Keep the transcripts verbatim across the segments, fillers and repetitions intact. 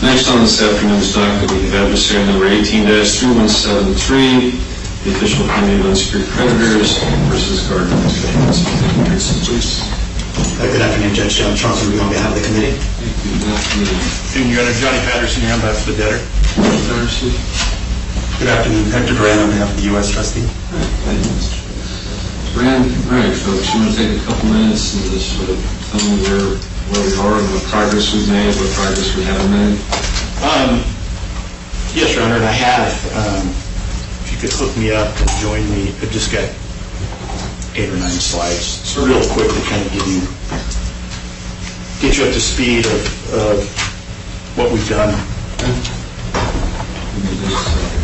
Next on this afternoon's docket, we have adversary number eighteen dash three one seven three, the official committee of unsecured creditors versus Gardner. Please. Uh, good afternoon, Judge John Charles Ruby on behalf of the committee. Thank you. Good afternoon. And Your Honor, Johnny Patterson here on behalf of the debtor. Patterson. Good afternoon, Hector Duran on behalf of the U S trustee. Thank you, Mister Brand. All right, folks, you want to take a couple minutes and just sort of tell me where, where we are and what progress we've made, what progress we haven't made? Um, yes, Your Honor, and I have. Um, if you could hook me up and join me, I've just got eight or nine slides. So real quick to kind of give you, get you up to speed of, of what we've done. Okay. Give me just a second.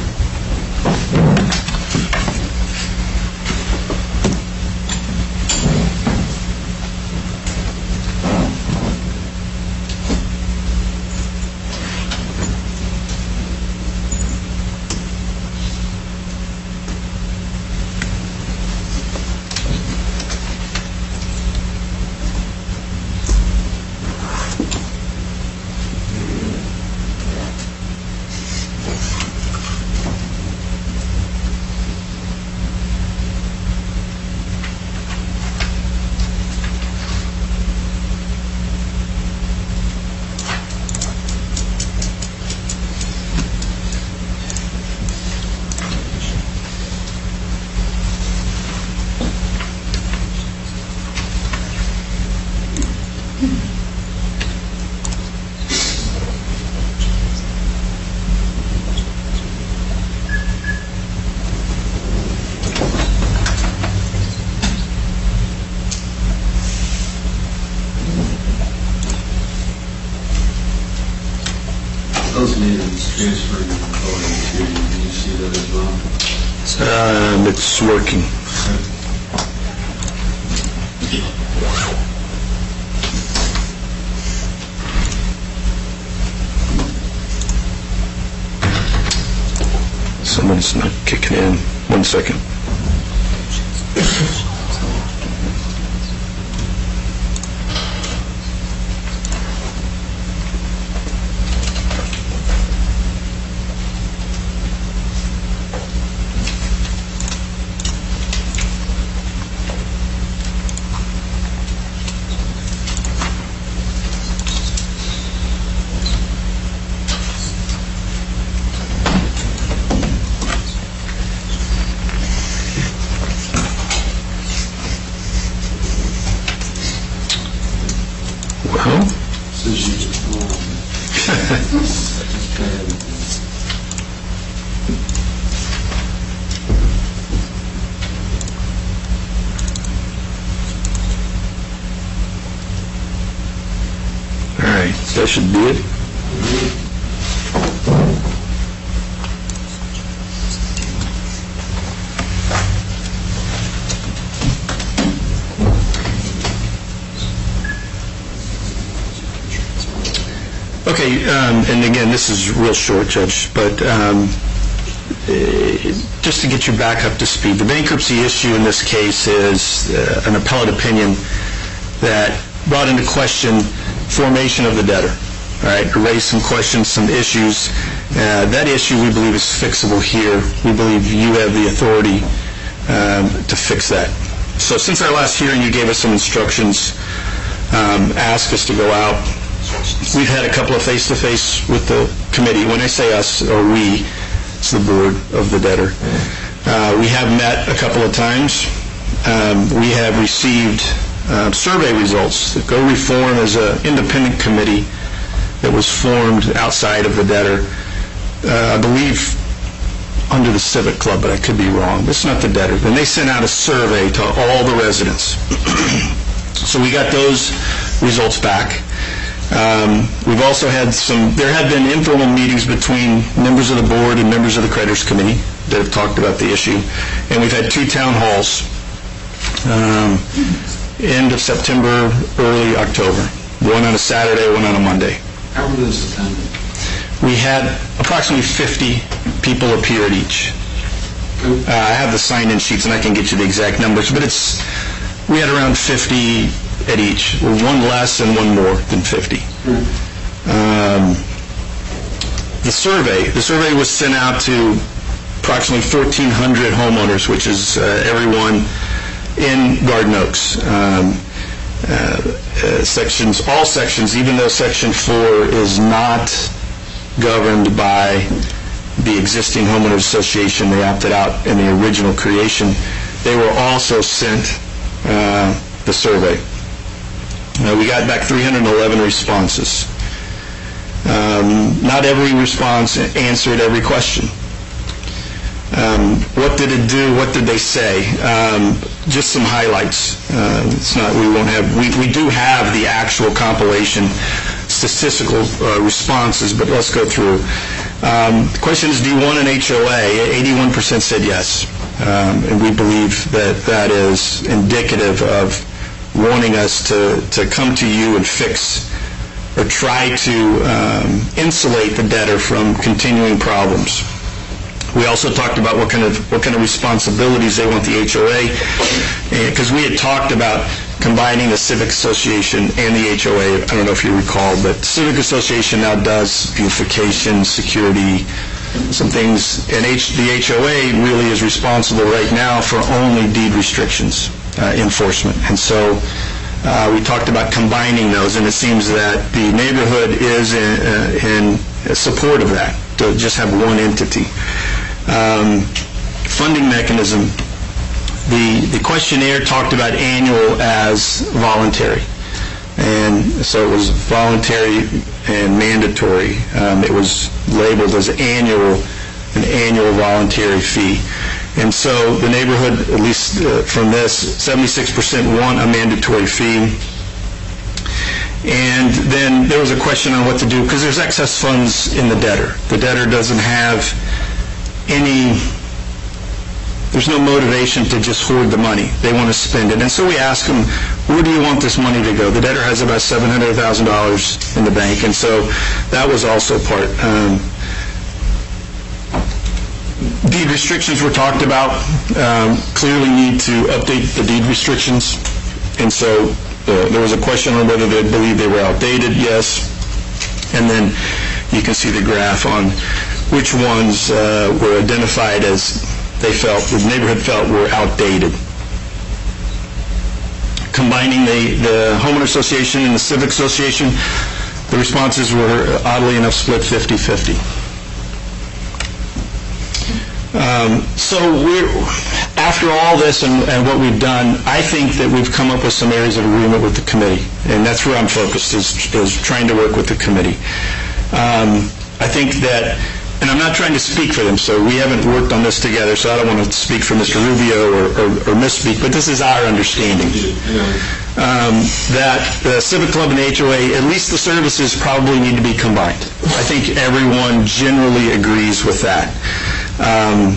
Those meetings transferring the voting to you, can you see that as well? Um, it's working. Someone's not kicking in. One second. Well, Says you just all right, that should be it. Okay, um, and again, this is real short, Judge, but um, uh, just to get you back up to speed, the bankruptcy issue in this case is uh, an appellate opinion that brought into question formation of the debtor, right? Raised some questions, some issues. Uh, that issue, we believe, is fixable here. We believe you have the authority um, to fix that. So since our last hearing, you gave us some instructions, um, asked us to go out. We've had a couple of face-to-face with the committee. When I say us, or we, it's the board of the debtor. Uh, we have met a couple of times. Um, we have received uh, survey results. The Go Reform is an independent committee that was formed outside of the debtor, uh, I believe under the Civic Club, but I could be wrong. It's not the debtor. And they sent out a survey to all the residents. So we got those results back. Um, we've also had some, there have been informal meetings between members of the board and members of the creditors committee that have talked about the issue. And we've had two town halls, um, end of September, early October. One on a Saturday, one on a Monday. How were those attended? We had approximately fifty people appear at each. Uh, I have the sign-in sheets and I can get you the exact numbers, but it's, we had around fifty at each, one less and one more than fifty. Um, the survey. The survey was sent out to approximately fourteen hundred homeowners, which is uh, everyone in Garden Oaks. Um, uh, uh, sections, all sections, even though Section four is not governed by the existing homeowners association, they opted out in the original creation. They were also sent uh, the survey. Uh, we got back three hundred eleven responses. Um, not every response answered every question. Um, what did it do? What did they say? Um, just some highlights. Uh, it's not. We won't have. We, we do have the actual compilation statistical uh, responses, but let's go through. Um, the question is, do you want an H O A? eighty-one percent said yes, um, and we believe that that is indicative of wanting us to to come to you and fix or try to um, insulate the debtor from continuing problems. We also talked about what kind of what kind of responsibilities they want the H O A, because we had talked about combining the Civic Association and the H O A. I don't know if you recall, but the Civic Association now does beautification, security, some things, and H, the H O A really is responsible right now for only deed restrictions uh, enforcement. And so uh, we talked about combining those, and it seems that the neighborhood is in, uh, in support of that, to just have one entity. Um, funding mechanism. The, the questionnaire talked about annual as voluntary. And so it was voluntary and mandatory. Um, it was labeled as annual, an annual voluntary fee. And so the neighborhood, at least uh, from this, seventy-six percent want a mandatory fee. And then there was a question on what to do, because there's excess funds in the debtor. The debtor doesn't have any, there's no motivation to just hoard the money. They want to spend it. And so we ask them, where do you want this money to go? The debtor has about seven hundred thousand dollars in the bank, and so that was also part. Um, deed restrictions were talked about. Um, clearly need to update the deed restrictions. And so uh, there was a question on whether they believe they were outdated. Yes. And then you can see the graph on which ones uh, were identified as they felt, the neighborhood felt were outdated. Combining the, the homeowner association and the civic association, the responses were oddly enough split fifty-fifty. Um, so we're, after all this and, and what we've done, I think that we've come up with some areas of agreement with the committee, and that's where I'm focused, is, is trying to work with the committee. Um, I think that, and I'm not trying to speak for them, so we haven't worked on this together, so I don't want to speak for Mister Rubio or, or, or misspeak, but this is our understanding. Um, that the Civic Club and the H O A, at least the services probably need to be combined. I think everyone generally agrees with that. Um,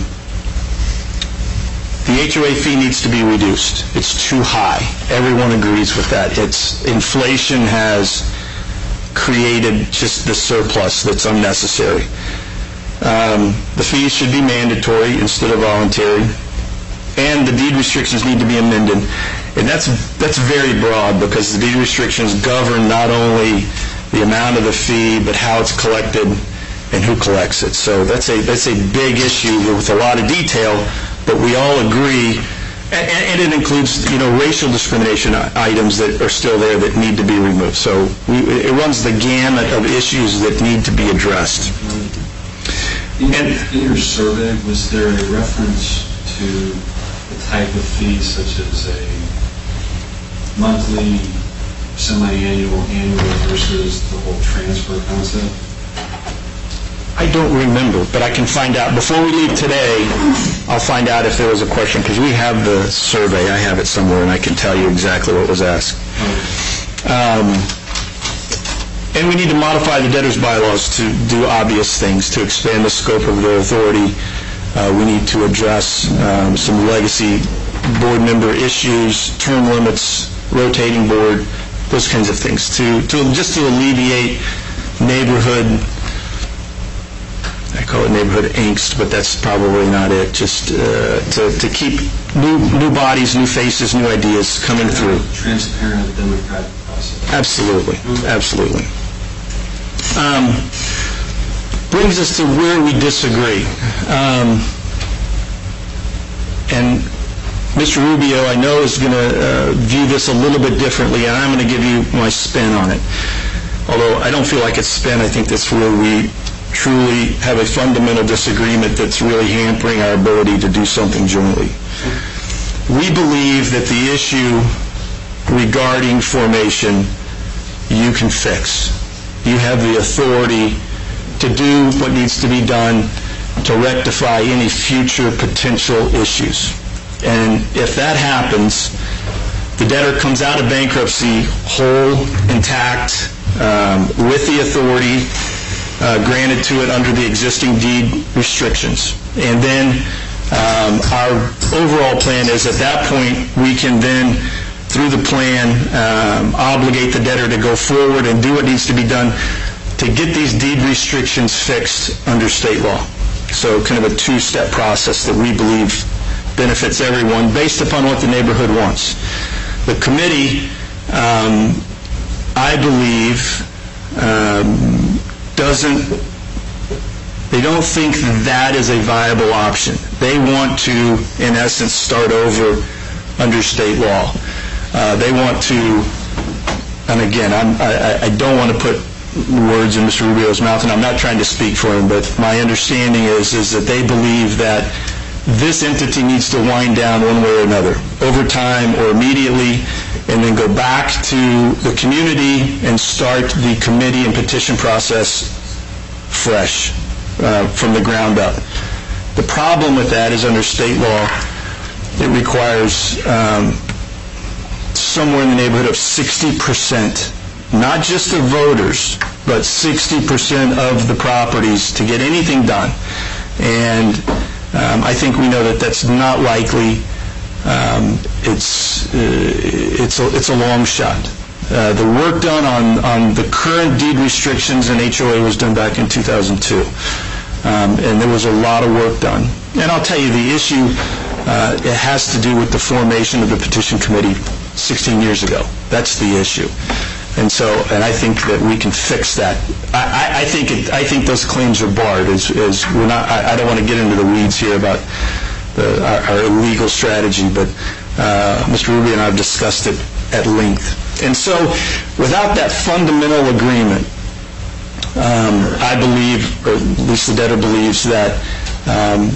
the H O A fee needs to be reduced. It's too high. Everyone agrees with that. It's inflation has created just the surplus that's unnecessary. Um, the fees should be mandatory instead of voluntary, and the deed restrictions need to be amended. And that's that's very broad, because the deed restrictions govern not only the amount of the fee, but how it's collected and who collects it. So that's a that's a big issue with a lot of detail, but we all agree, and, and it includes, you know, racial discrimination items that are still there that need to be removed. So we, it runs the gamut of issues that need to be addressed. In, in your survey, was there a reference to the type of fee, such as a monthly, semi-annual, annual versus the whole transfer concept? I don't remember, but I can find out. Before we leave today, I'll find out if there was a question, because we have the survey. I have it somewhere, and I can tell you exactly what was asked. Um, And we need to modify the debtors' bylaws to do obvious things, to expand the scope of their authority. Uh, we need to address um, some legacy board member issues, term limits, rotating board, those kinds of things, to, to just to alleviate neighborhood, I call it neighborhood angst, but that's probably not it, just uh, to, to keep new, new bodies, new faces, new ideas coming through. Transparent democratic process. Absolutely, absolutely. Um, brings us to where we disagree. Um, and Mister Rubio, I know, is going to uh, view this a little bit differently, and I'm going to give you my spin on it. Although I don't feel like it's spin, I think that's where we truly have a fundamental disagreement that's really hampering our ability to do something jointly. We believe that the issue regarding formation you can fix. You have the authority to do what needs to be done to rectify any future potential issues. And if that happens, the debtor comes out of bankruptcy whole, intact, um, with the authority uh, granted to it under the existing deed restrictions. And then um, our overall plan is at that point we can then, through the plan, um, obligate the debtor to go forward and do what needs to be done to get these deed restrictions fixed under state law. So kind of a two-step process that we believe benefits everyone based upon what the neighborhood wants. The committee, um, I believe, um, doesn't, they don't think that is a viable option. They want to, in essence, start over under state law. Uh, they want to, and again, I'm, I, I don't want to put words in Mister Rubio's mouth, and I'm not trying to speak for him, but my understanding is, is that they believe that this entity needs to wind down one way or another, over time or immediately, and then go back to the community and start the committee and petition process fresh, uh, from the ground up. The problem with that is under state law, it requires um, somewhere in the neighborhood of sixty percent, not just the voters, but sixty percent of the properties to get anything done. And um, I think we know that that's not likely. Um, it's, uh, it's, a, it's a long shot. Uh, the work done on, on the current deed restrictions in H O A was done back in two thousand two. Um, and there was a lot of work done. And I'll tell you, the issue, uh, it has to do with the formation of the petition committee sixteen years ago. That's the issue. And so, and I think that we can fix that. I, I think it, I think those claims are barred. As, as we're not, I, I don't want to get into the weeds here about the, our, our legal strategy, but uh, Mister Rubio and I have discussed it at length. And so, without that fundamental agreement, um, I believe, or at least the debtor believes, that um,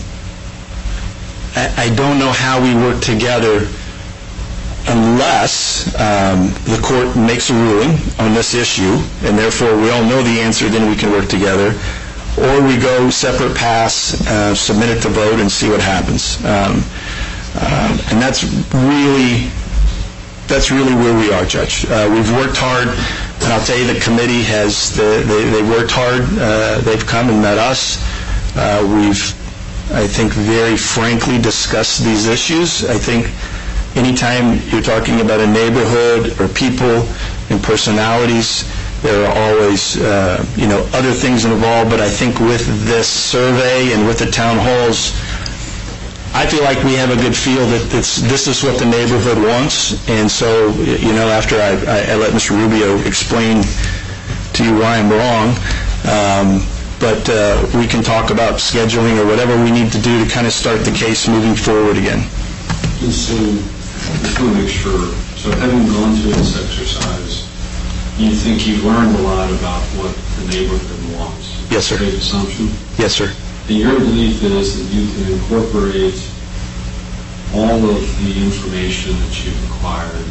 I, I don't know how we work together unless um, the court makes a ruling on this issue, and therefore we all know the answer, then we can work together, or we go separate paths, uh, submit it to vote, and see what happens. Um, uh, and that's really, that's really where we are, Judge. Uh, we've worked hard, and I'll tell you the committee has, the, they, they worked hard. Uh, they've come and met us. Uh, we've, I think, very frankly discussed these issues. I think anytime you're talking about a neighborhood or people and personalities, there are always, uh, you know, other things involved. But I think with this survey and with the town halls, I feel like we have a good feel that this, this is what the neighborhood wants. And so, you know, after I, I, I let Mister Rubio explain to you why I'm wrong, um, but uh, we can talk about scheduling or whatever we need to do to kind of start the case moving forward again. And so, I just want to make sure, so having gone through this exercise, you think you've learned a lot about what the neighborhood wants? Yes, sir. Safe assumption? Yes, sir. And your belief is that you can incorporate all of the information that you've acquired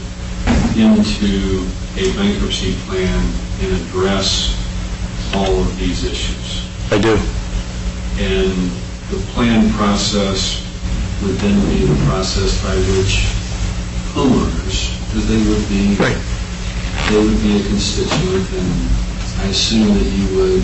into a bankruptcy plan and address all of these issues? I do. And the plan process would then be the process by which homeowners, because they would be, right. they would be a constituent, and I assume that you would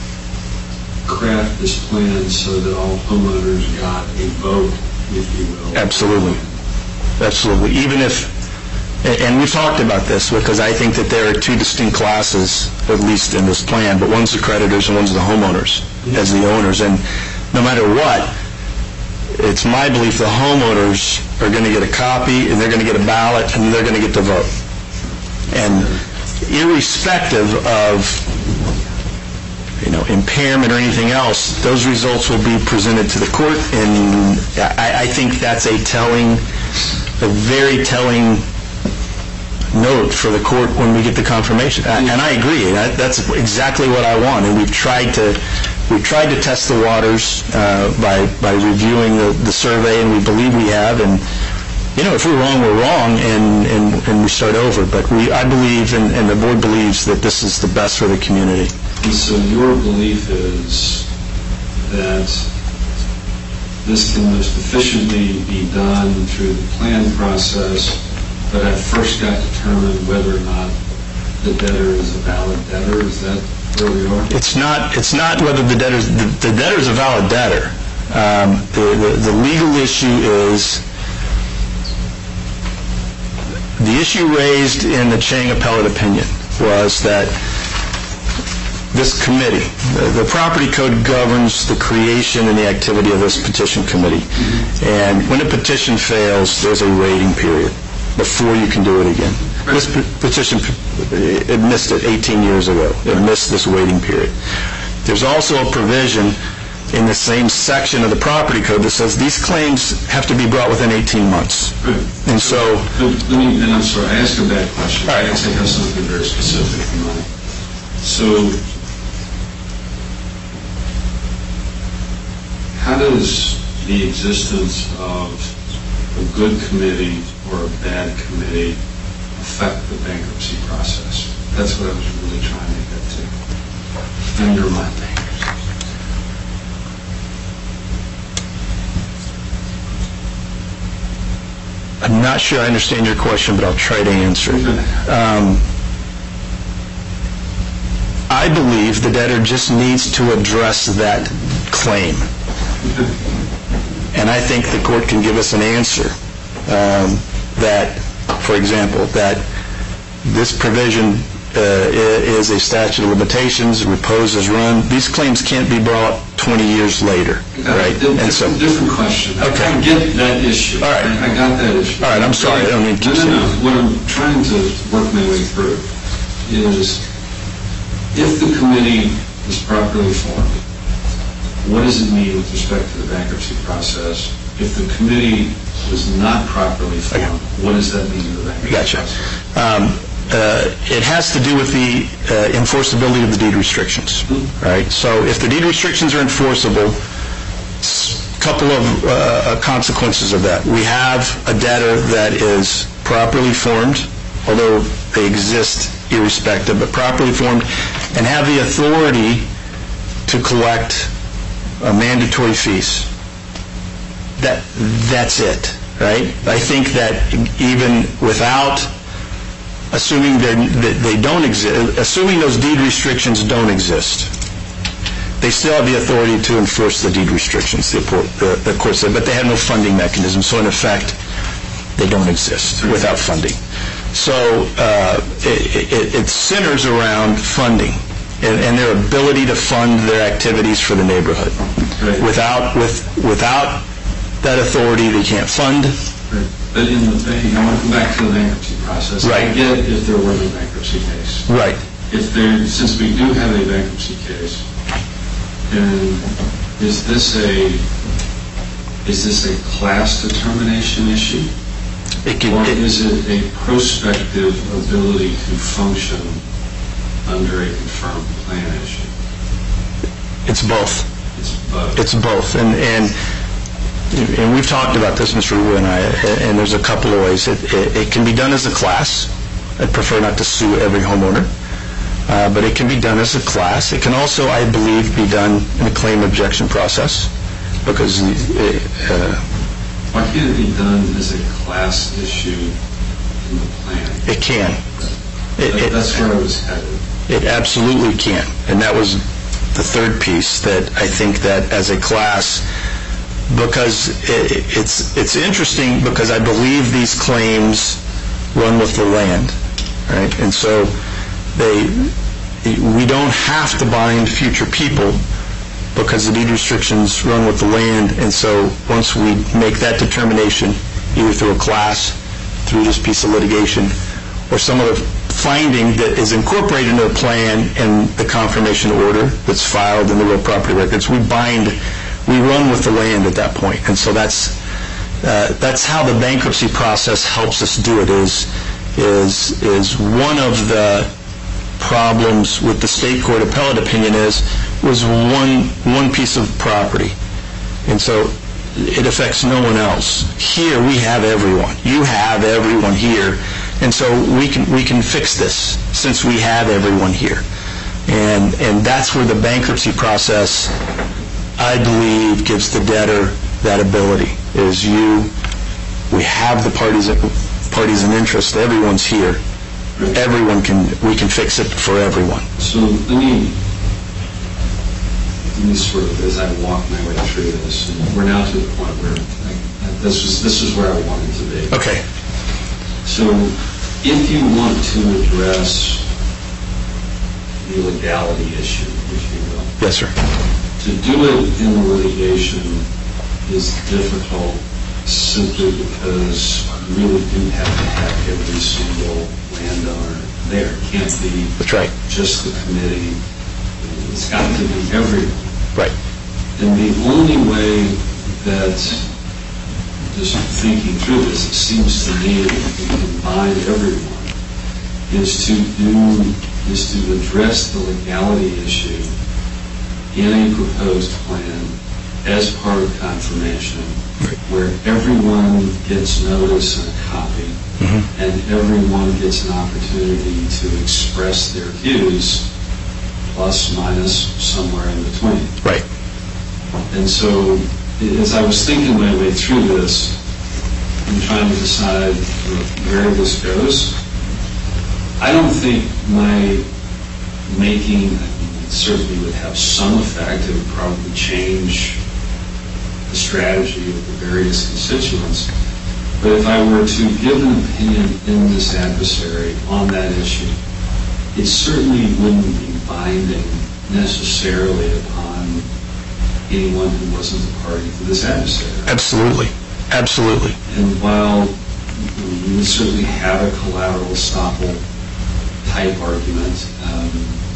craft this plan so that all homeowners got a vote, if you will. Absolutely. Absolutely. Even if, and we've talked about this because I think that there are two distinct classes, at least in this plan, but one's the creditors and one's the homeowners as the owners. And no matter what, it's my belief the homeowners are going to get a copy and they're going to get a ballot and they're going to get to vote. And irrespective of you know, impairment or anything else, those results will be presented to the court, and I, I think that's a telling, a very telling note for the court when we get the confirmation. And I agree, that, that's exactly what I want, and we've tried to we've tried to test the waters uh, by by reviewing the, the survey, and we believe we have. And you know, if we're wrong, we're wrong, and and, and we start over. But we, I believe, and, and the board believes that this is the best for the community. And so your belief is that this can most efficiently be done through the plan process, but at first got to determine whether or not the debtor is a valid debtor. Is that where we are? It's not. It's not whether the debtor is the, the debtor is a valid debtor. Um, the, the the legal issue is the issue raised in the Chang appellate opinion was that this committee, the, the property code governs the creation and the activity of this petition committee, mm-hmm. and when a petition fails, there's a waiting period before you can do it again. This petition, it missed it eighteen years ago. It missed this waiting period. There's also a provision in the same section of the property code that says these claims have to be brought within eighteen months. Right. And so... But, let me, and I'm sorry, I asked a bad question. All right. I actually have something very specific in mind. So, how does the existence of a good committee or a bad committee affect the bankruptcy process? That's what I was really trying to get to. In your mind. I'm not sure I understand your question, but I'll try to answer it. Um, I believe the debtor just needs to address that claim. And I think the court can give us an answer um, that, for example, that this provision uh, is a statute of limitations, repose is run. These claims can't be brought twenty years later, right? Different, and so, different question. Okay. I get that issue. All right. I, I got that issue. All right, I'm sorry. I don't need to No, no, no. What I'm trying to work my way through is if the committee is properly formed, what does it mean with respect to the bankruptcy process? If the committee was not properly formed, what does that mean to the bankruptcy Gotcha. process? Um, uh, it has to do with the uh, enforceability of the deed restrictions, mm-hmm. right? So if the deed restrictions are enforceable, a couple of uh, consequences of that. We have a debtor that is properly formed, although they exist irrespective, but properly formed, and have the authority to collect uh, mandatory fees. That that's it, right? I think that even without assuming that they don't exist, assuming those deed restrictions don't exist, they still have the authority to enforce the deed restrictions, the, the, the court said, but they have no funding mechanism, so in effect, they don't exist without funding. So uh, it, it, it centers around funding and, and their ability to fund their activities for the neighborhood. Right. Without, with, without that authority, they can't fund. Right. But in the bank, I want to come back to the bankruptcy process. Right. I get if there were no bankruptcy case. Right. If there, since we do have a bankruptcy case, and is this a is this a class determination issue, It can, or it, is it a prospective ability to function under a confirmed plan issue? it's both. It's both. It's both, and and and we've talked about this, Mister Wu and I, and there's a couple of ways. It, it, it can be done as a class. I'd prefer not to sue every homeowner, uh, but it can be done as a class. It can also, I believe, be done in a claim objection process, because it, uh, why can't it be done as a class issue in the plan? it can. It, That, it, that's where I was headed. It absolutely can, and that was the third piece, that I think that as a class, because it, it's it's interesting, because I believe these claims run with the land, right? And so they we don't have to bind future people because the deed restrictions run with the land, and so once we make that determination, either through a class, through this piece of litigation, or some other finding that is incorporated into the plan and the confirmation order that's filed in the real property records, we bind, we run with the land at that point. And so that's uh, that's how the bankruptcy process helps us do it. Is is is one of the problems with the state court appellate opinion is was one one piece of property, and so it affects no one else. Here we have everyone. You have everyone here, and so we can we can fix this since we have everyone here, and and that's where the bankruptcy process, I believe, gives the debtor that ability. Is you, we have the parties parties in interest. Everyone's here. Everyone can, we can fix it for everyone. So let me, let me sort of, as I walk my way through this, and we're now to the point where I, this is this is where I wanted to be. Okay. So if you want to address the legality issue, if you will. Yes, sir. To do it in the litigation is difficult simply because you really do have to have every single landowner there. It can't be That's right. just the committee. It's got to be everyone. Right. And the only way that, just thinking through this, it seems to me that we can bind everyone is to do, is to address the legality issue in a proposed plan as part of confirmation, right, where everyone gets notice and a copy, mm-hmm, and everyone gets an opportunity to express their views, plus, minus, somewhere in between. Right. And so, as I was thinking my way through this, and trying to decide where this goes, I don't think my making, it certainly would have some effect. It would probably change the strategy of the various constituents. But if I were to give an opinion in this adversary on that issue, it certainly wouldn't be binding necessarily upon anyone who wasn't a party to this adversary. Absolutely. Absolutely. And while we would certainly have a collateral estoppel type argument, um,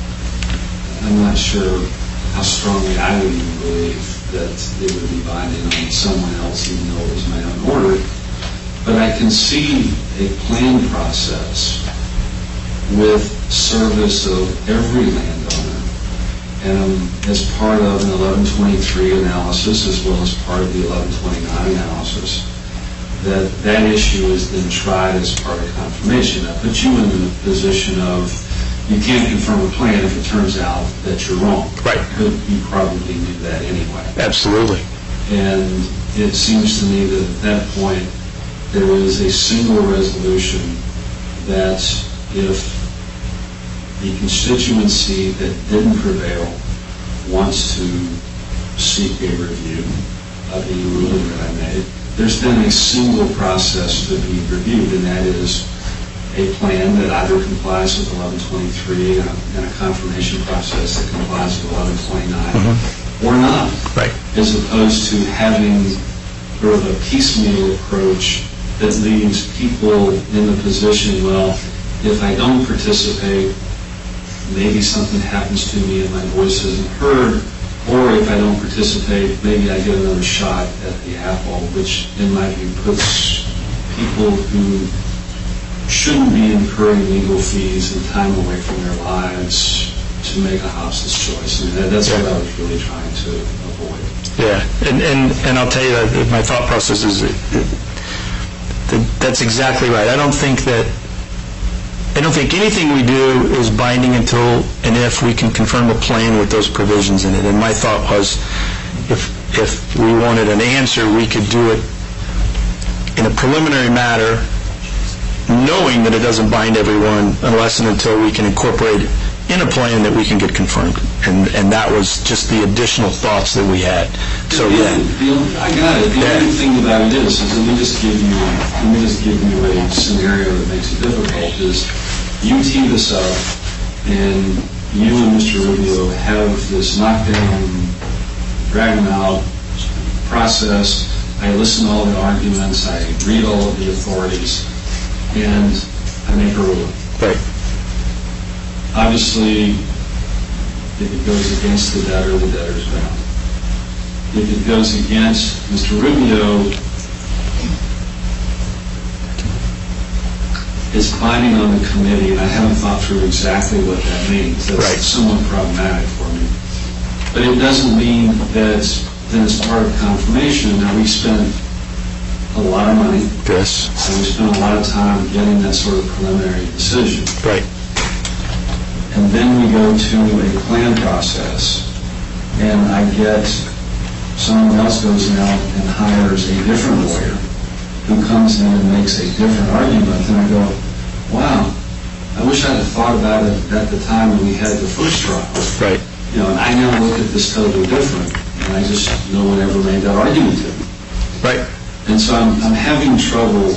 I'm not sure how strongly I would even believe that it would be binding on someone else, even though it was my own order. But I can see a planned process with service of every landowner, and as part of an eleven twenty-three analysis, as well as part of the eleven twenty-nine analysis, that that issue is then tried as part of confirmation. That puts you in the position of, you can't confirm a plan if it turns out that you're wrong. Right. But you probably knew that anyway. Absolutely. And it seems to me that at that point, there is a single resolution that if the constituency that didn't prevail wants to seek a review of the ruling that I made, there's then a single process to be reviewed, and that is a plan that either complies with eleven twenty-three and a confirmation process that complies with eleven twenty-nine, mm-hmm, or not. Right. As opposed to having sort of a piecemeal approach that leaves people in the position, well, if I don't participate, maybe something happens to me and my voice isn't heard, or if I don't participate, maybe I get another shot at the apple, which in my view puts people who shouldn't be incurring legal fees and time away from their lives to make a hostage choice. I mean, that, that's yeah. what I was really trying to avoid. Yeah, and and, and I'll tell you that my thought process is that, that that's exactly right. I don't think that I don't think anything we do is binding until and if we can confirm a plan with those provisions in it. And my thought was, if if we wanted an answer, we could do it in a preliminary matter, knowing that it doesn't bind everyone unless and until we can incorporate in a plan that we can get confirmed. And and that was just the additional thoughts that we had. So the, yeah, the, I got it. The yeah. only thing about it is, is let me just give you let me just give you a scenario that makes it difficult. Is you tee this up, and you and Mister Rubio have this knockdown, drag them out process. I listen to all the arguments. I read all of the authorities, and I make a ruling. Right. Obviously, if it goes against the debtor, the debtor's bound. If it goes against Mister Rubio, it's binding on the committee, and I haven't thought through exactly what that means. That's Right. somewhat problematic for me. But it doesn't mean that then it's part of confirmation. Now, we spent a lot of money, Yes. and we spent a lot of time getting that sort of preliminary decision. Right. And then we go to a plan process, and I get someone else goes out and hires a different lawyer who comes in and makes a different argument, and I go, wow, I wish I'd have thought about it at the time when we had the first trial. Right. You know, and I now look at this totally different, and I just, no one ever made that argument to me. Right. And so I'm, I'm having trouble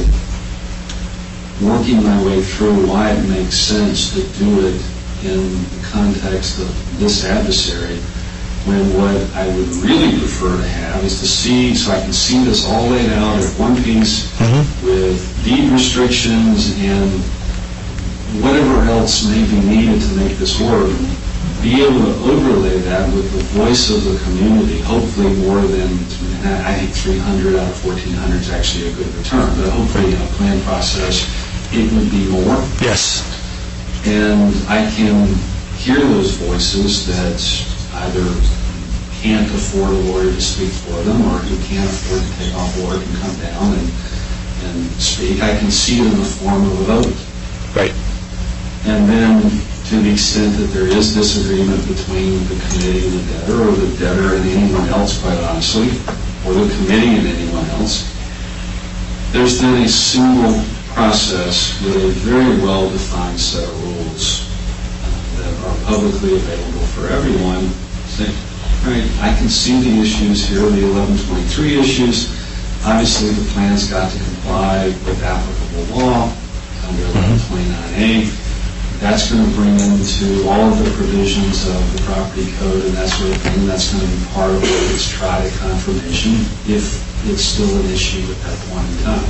working my way through why it makes sense to do it in the context of this adversary, when what I would really prefer to have is to see, so I can see this all laid out at one piece Mm-hmm. with deed restrictions and whatever else may be needed to make this work, be able to overlay that with the voice of the community, hopefully more than, I think three hundred out of fourteen hundred is actually a good return, but hopefully in a plan process it would be more. Yes. And I can hear those voices that either can't afford a lawyer to speak for them or who can't afford to take off work and come down and, and speak. I can see it in the form of a vote. Right. And then to the extent that there is disagreement between the committee and the debtor, or the debtor and anyone else, quite honestly, or the committee and anyone else, there's then a single process with a very well-defined set of rules uh, that are publicly available for everyone. Say, right, I can see the issues here, the eleven twenty-three issues. Obviously, the plan's got to comply with applicable law under eleven twenty-nine A. That's going to bring into all of the provisions of the property code and that sort of thing. That's going to be part of what gets tried at confirmation, if it's still an issue at that point in time.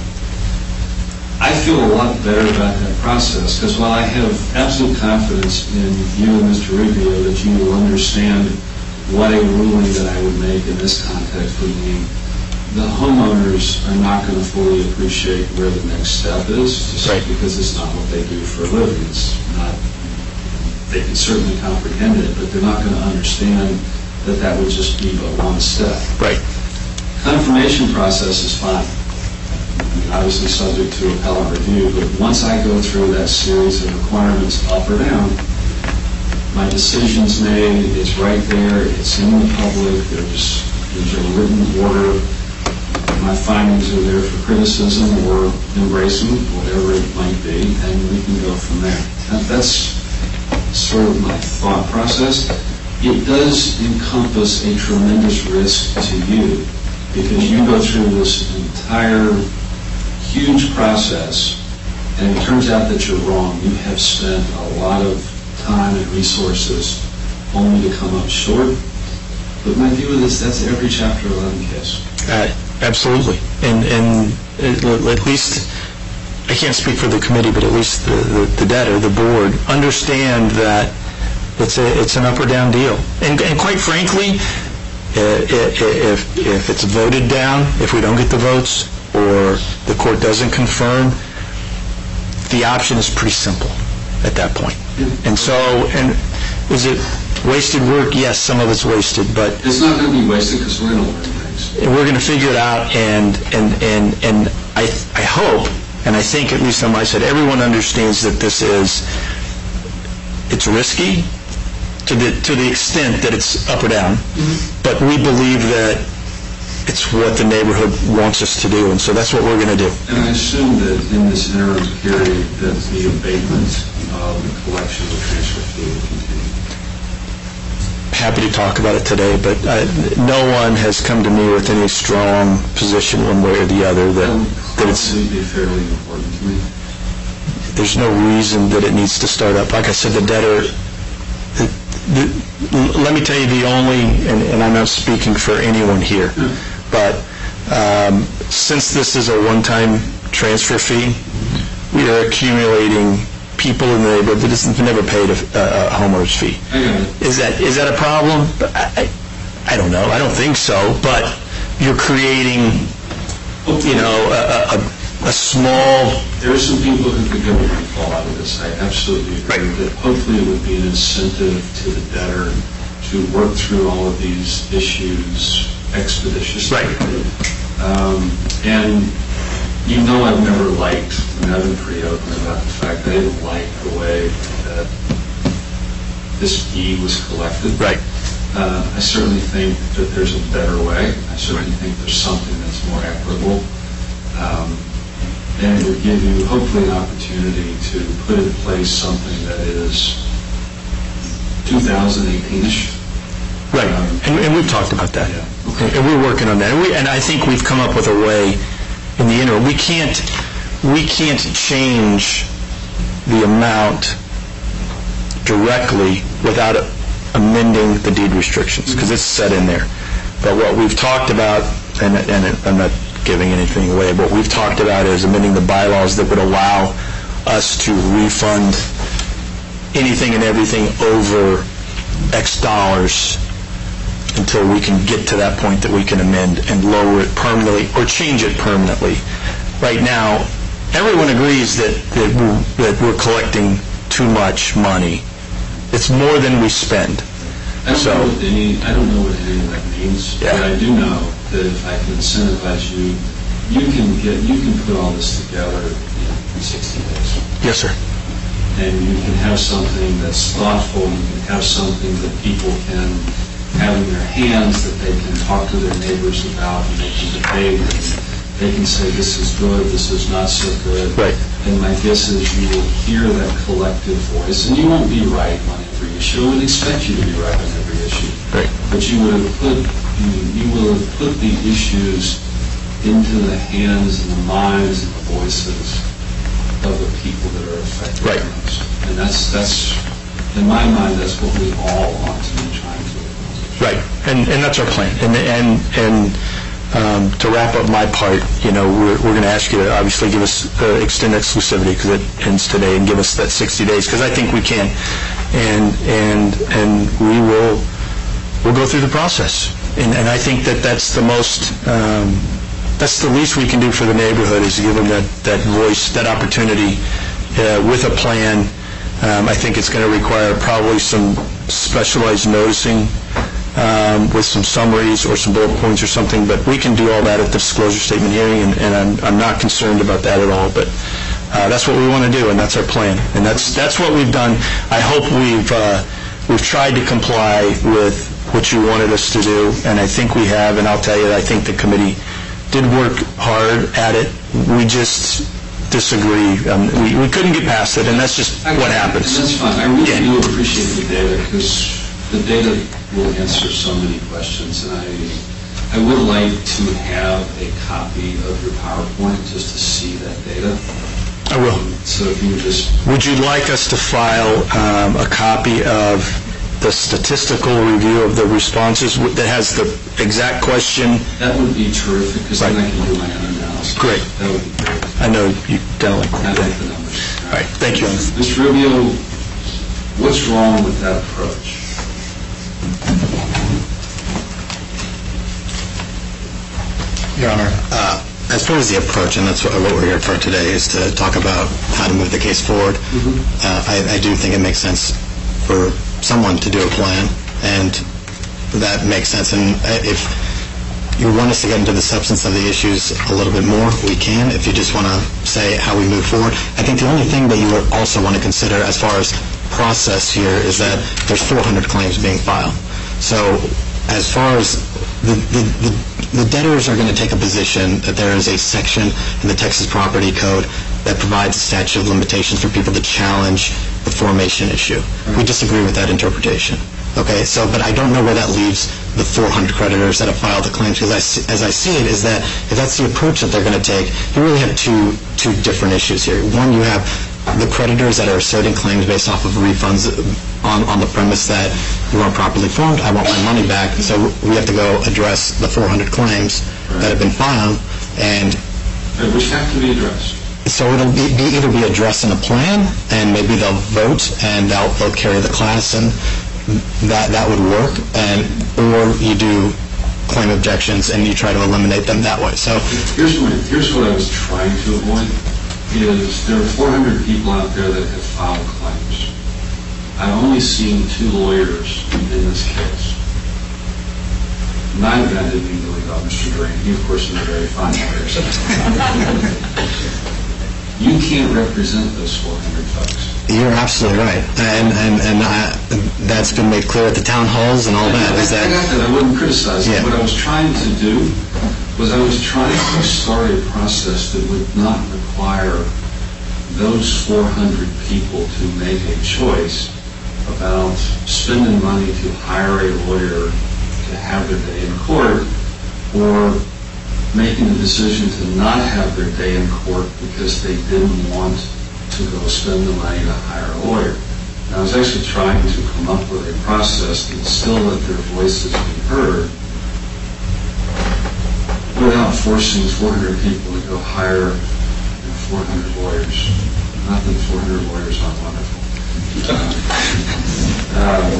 I feel a lot better about that process, because while I have absolute confidence in you and Mister Rubio that you will understand what a ruling that I would make in this context would mean, the homeowners are not going to fully appreciate where the next step is, just Right. because it's not what they do for a living. It's not, they can certainly comprehend it, but they're not going to understand that that would just be but one step. Right. Confirmation process is fine. I mean, obviously subject to appellate review, but once I go through that series of requirements up or down, my decision's made, it's right there, it's in the public, there's, there's a written order, my findings are there for criticism or embracement, whatever it might be, and we can go from there. Now, that's sort of my thought process. It does encompass a tremendous risk to you, because you go through this entire huge process, and it turns out that you're wrong. You have spent a lot of time and resources only to come up short. But my view of this, that's every Chapter eleven case. Uh, absolutely. And, and uh, at least, I can't speak for the committee, but at least the, the, the debtor, the board, understand that it's a, it's an up or down deal. And, and quite frankly, uh, if, if it's voted down, if we don't get the votes, or the court doesn't confirm, the option is pretty simple at that point. And so, and is it wasted work? Yes, some of it's wasted, but It's not going to be wasted because we're going to learn things. we're going to figure it out, and and and and I I hope, and I think, at least on my side, everyone understands that this is, it's risky to the to the extent that it's up or down, but we believe that it's what the neighborhood wants us to do, and so that's what we're going to do. And I assume that in this interim period, that the abatement of the collection of transfer fee will continue. Happy to talk about it today, but uh, no one has come to me with any strong position one way or the other that, That would that it's, probably be fairly important to me. there's no reason that it needs to start up. Like I said, the debtor, the, the, let me tell you the only, and, and I'm not speaking for anyone here, but um, since this is a one-time transfer fee, we are accumulating people in the neighborhood that has never paid a, a homeowner's fee. I got it. Is that is that a problem? I, I, I don't know. I don't think so. But you're creating, you know, a, a, a small... There are some people who could go and fall out of this. I absolutely agree. Right. That hopefully it would be an incentive to the debtor to work through all of these issues expeditiously. Right. Um, and you know I've never liked, and I've been pretty open about the fact that I didn't like the way that this fee was collected. Right. Uh, I certainly think that there's a better way. I certainly think there's something that's more equitable. Um, and it would give you hopefully an opportunity to put in place something that is two thousand eighteen-ish. Right, Um, and, and we've talked about that. Yeah. Okay. And we're working on that. And, we, and I think we've come up with a way in the interim. We can't, we can't change the amount directly without amending the deed restrictions, because it's set in there. But what we've talked about, and, and I'm not giving anything away, but what we've talked about is amending the bylaws that would allow us to refund anything and everything over X dollars until we can get to that point that we can amend and lower it permanently or change it permanently. Right now, everyone agrees that, that, we're, that we're collecting too much money. It's more than we spend. I don't, So- know what any, I don't know what any of that means, Yeah. but I do know that if I can incentivize you, you can get, you can put all this together you know, in sixty days. Yes, sir. And you can have something that's thoughtful, you can have something that people can have in their hands, that they can talk to their neighbors about, and they can debate, and they can say, this is good, this is not so good. Right. And my guess is you will hear that collective voice, and you won't be right on every issue. I would expect you to be right on every issue. Right. But you would have put, you, you will have put the issues into the hands and the minds and the voices of the people that are affected. Right. by this. And that's, that's, in my mind, that's what we all ought to be trying to accomplish. Right, and and that's our plan. And and and um, to wrap up my part, you know, we're we're going to ask you to obviously give us uh, extend exclusivity because it ends today, and give us that sixty days because I think we can, and and and we will we'll go through the process. And and I think that that's the most. Um, that's the least we can do for the neighborhood is give them that that voice, that opportunity uh, with a plan. Um, I think it's going to require probably some specialized noticing um, with some summaries or some bullet points or something, but we can do all that at the disclosure statement hearing, and, and I'm, I'm not concerned about that at all, but uh, that's what we want to do, and that's our plan, and that's that's what we've done. I hope we've uh, we've tried to comply with what you wanted us to do, and I think we have, and I'll tell you, I think the committee did work hard at it. We just disagree. Um, we, we couldn't get past it, and that's just I- what happens. And that's fine. I really Yeah. do appreciate the data, because the data will answer so many questions, and I I would like to have a copy of your PowerPoint just to see that data. I will. So if you just, Would you like us to file um, a copy of the statistical review of the responses w- that has the exact question? that would be terrific, because then I Right. can do my own analysis. Great. That would be great. I know you don't like I that. like the numbers. All right, thank you. Mister Rubio, what's wrong with that approach? Your Honor, uh, as far as the approach, and that's what what we're here for today, is to talk about how to move the case forward. Uh, I I do think it makes sense for someone to do a plan, and that makes sense. And uh, if you want us to get into the substance of the issues a little bit more, we can. If you just want to say how we move forward. I think the only thing that you would also want to consider as far as process here is that there's four hundred claims being filed. So as far as the, the, the, the debtors are going to take a position that there is a section in the Texas Property Code that provides a statute of limitations for people to challenge the formation issue. We disagree with that interpretation. Okay, so, but I don't know where that leaves the four hundred creditors that have filed the claims, because I see, as I see it, is that if that's the approach that they're going to take, you really have two two different issues here. One, you have the creditors that are asserting claims based off of refunds on, on the premise that you weren't properly formed, I want my money back, so we have to go address the four hundred claims that have been filed, and Uh, Which have to be addressed. So it'll be, be either be addressed in a plan, and maybe they'll vote, and they'll, they'll carry the class, and that that would work, and or you do claim objections, and you try to eliminate them that way. So here's what, here's what I was trying to avoid, is there are four hundred people out there that have filed claims. I've only seen two lawyers in this case. None of that didn't mean really about Mister Drain. He, of course, is a very fine lawyer. You can't represent those four hundred folks. you're absolutely right, and and and I, that's been made clear at the town halls and all that. Is that I got that. I wouldn't criticize it. Yeah. What I was trying to do was I was trying to start a process that would not require those four hundred people to make a choice about spending money to hire a lawyer to have their day in court, or making the decision to not have their day in court because they didn't want to go spend the money to hire a lawyer. And I was actually trying to come up with a process that still let their voices be heard without forcing four hundred people to go hire you know, four hundred lawyers. Not that four hundred lawyers aren't wonderful. Uh,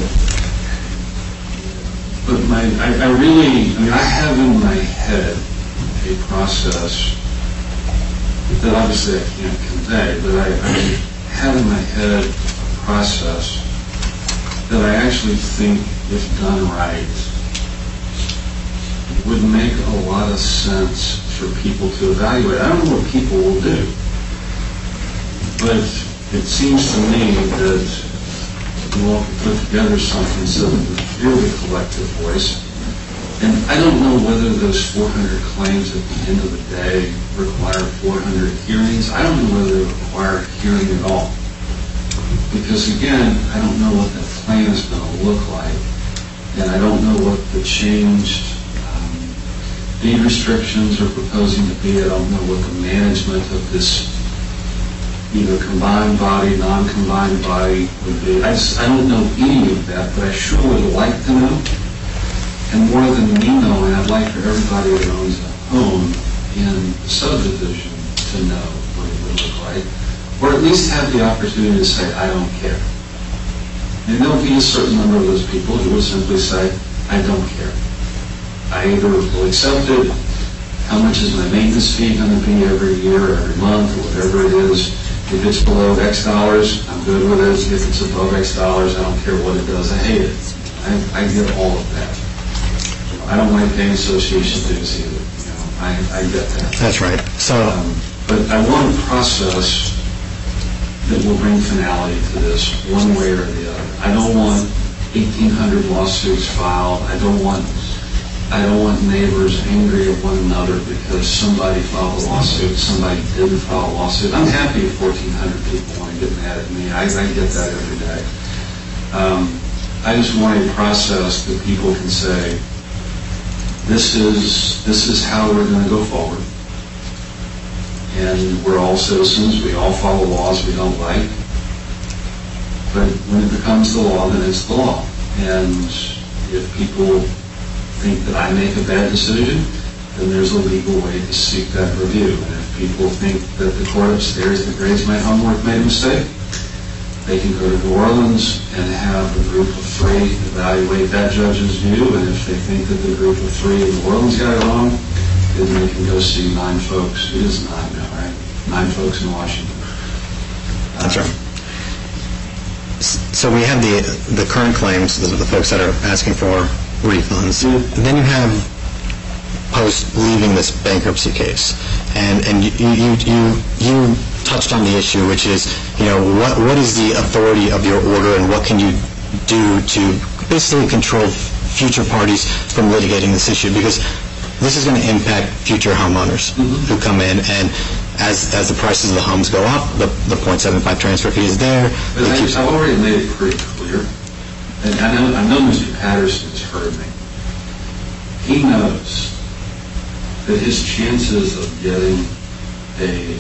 but my, I, I really, I mean, I have in my head a process that obviously I can't convey, but I, I have in my head a process that I actually think, if done right, would make a lot of sense for people to evaluate. I don't know what people will do, but it seems to me that we all can put together something so that we feel the collective voice. And I don't know whether those four hundred claims at the end of the day require four hundred hearings. I don't know whether they require a hearing at all. Because again, I don't know what that plan is going to look like. And I don't know what the changed um, deed restrictions are proposing to be. I don't know what the management of this either combined body, non-combined body would be. I, just, I don't know any of that, but I sure would like to know. And more than me knowing, I'd like for everybody that owns a home in the subdivision to know what it would look like, or at least have the opportunity to say, I don't care. And there'll be a certain number of those people who will simply say, I don't care. I either will accept it, how much is my maintenance fee going to be every year or every month or whatever it is. If it's below X dollars, I'm good with it. If it's above X dollars, I don't care what it does. I hate it. I, I get all of that. I don't like paying association dues either. You know, I, I get that. that's right. So Um, but I want a process that will bring finality to this one way or the other. I don't want eighteen hundred lawsuits filed. I don't want I don't want neighbors angry at one another because somebody filed a lawsuit, somebody didn't file a lawsuit. I'm happy if fourteen hundred people want to get mad at me. I, I get that every day. Um, I just want a process that people can say, This is this is how we're going to go forward. And we're all citizens. We all follow laws we don't like. But when it becomes the law, then it's the law. And if people think that I make a bad decision, then there's a legal way to seek that review. And if people think that the court upstairs that grades my homework made a mistake, they can go to New Orleans and have a group of three evaluate that judge's view, and if they think that the group of three in New Orleans got it wrong, then they can go see nine folks. It is nine now, right? Nine folks in Washington. that's right. So we have the the current claims, the, the folks that are asking for refunds. Yeah. And then you have post leaving this bankruptcy case, and and you you you you touched on the issue, which is, you know, what what is the authority of your order, and what can you do to basically control future parties from litigating this issue, because this is going to impact future homeowners Mm-hmm. who come in, and as as the prices of the homes go up, the the point seven five transfer fee is there. But I, I've already made it pretty clear, and I know, I know Mister Patterson has heard me. He knows that his chances of getting a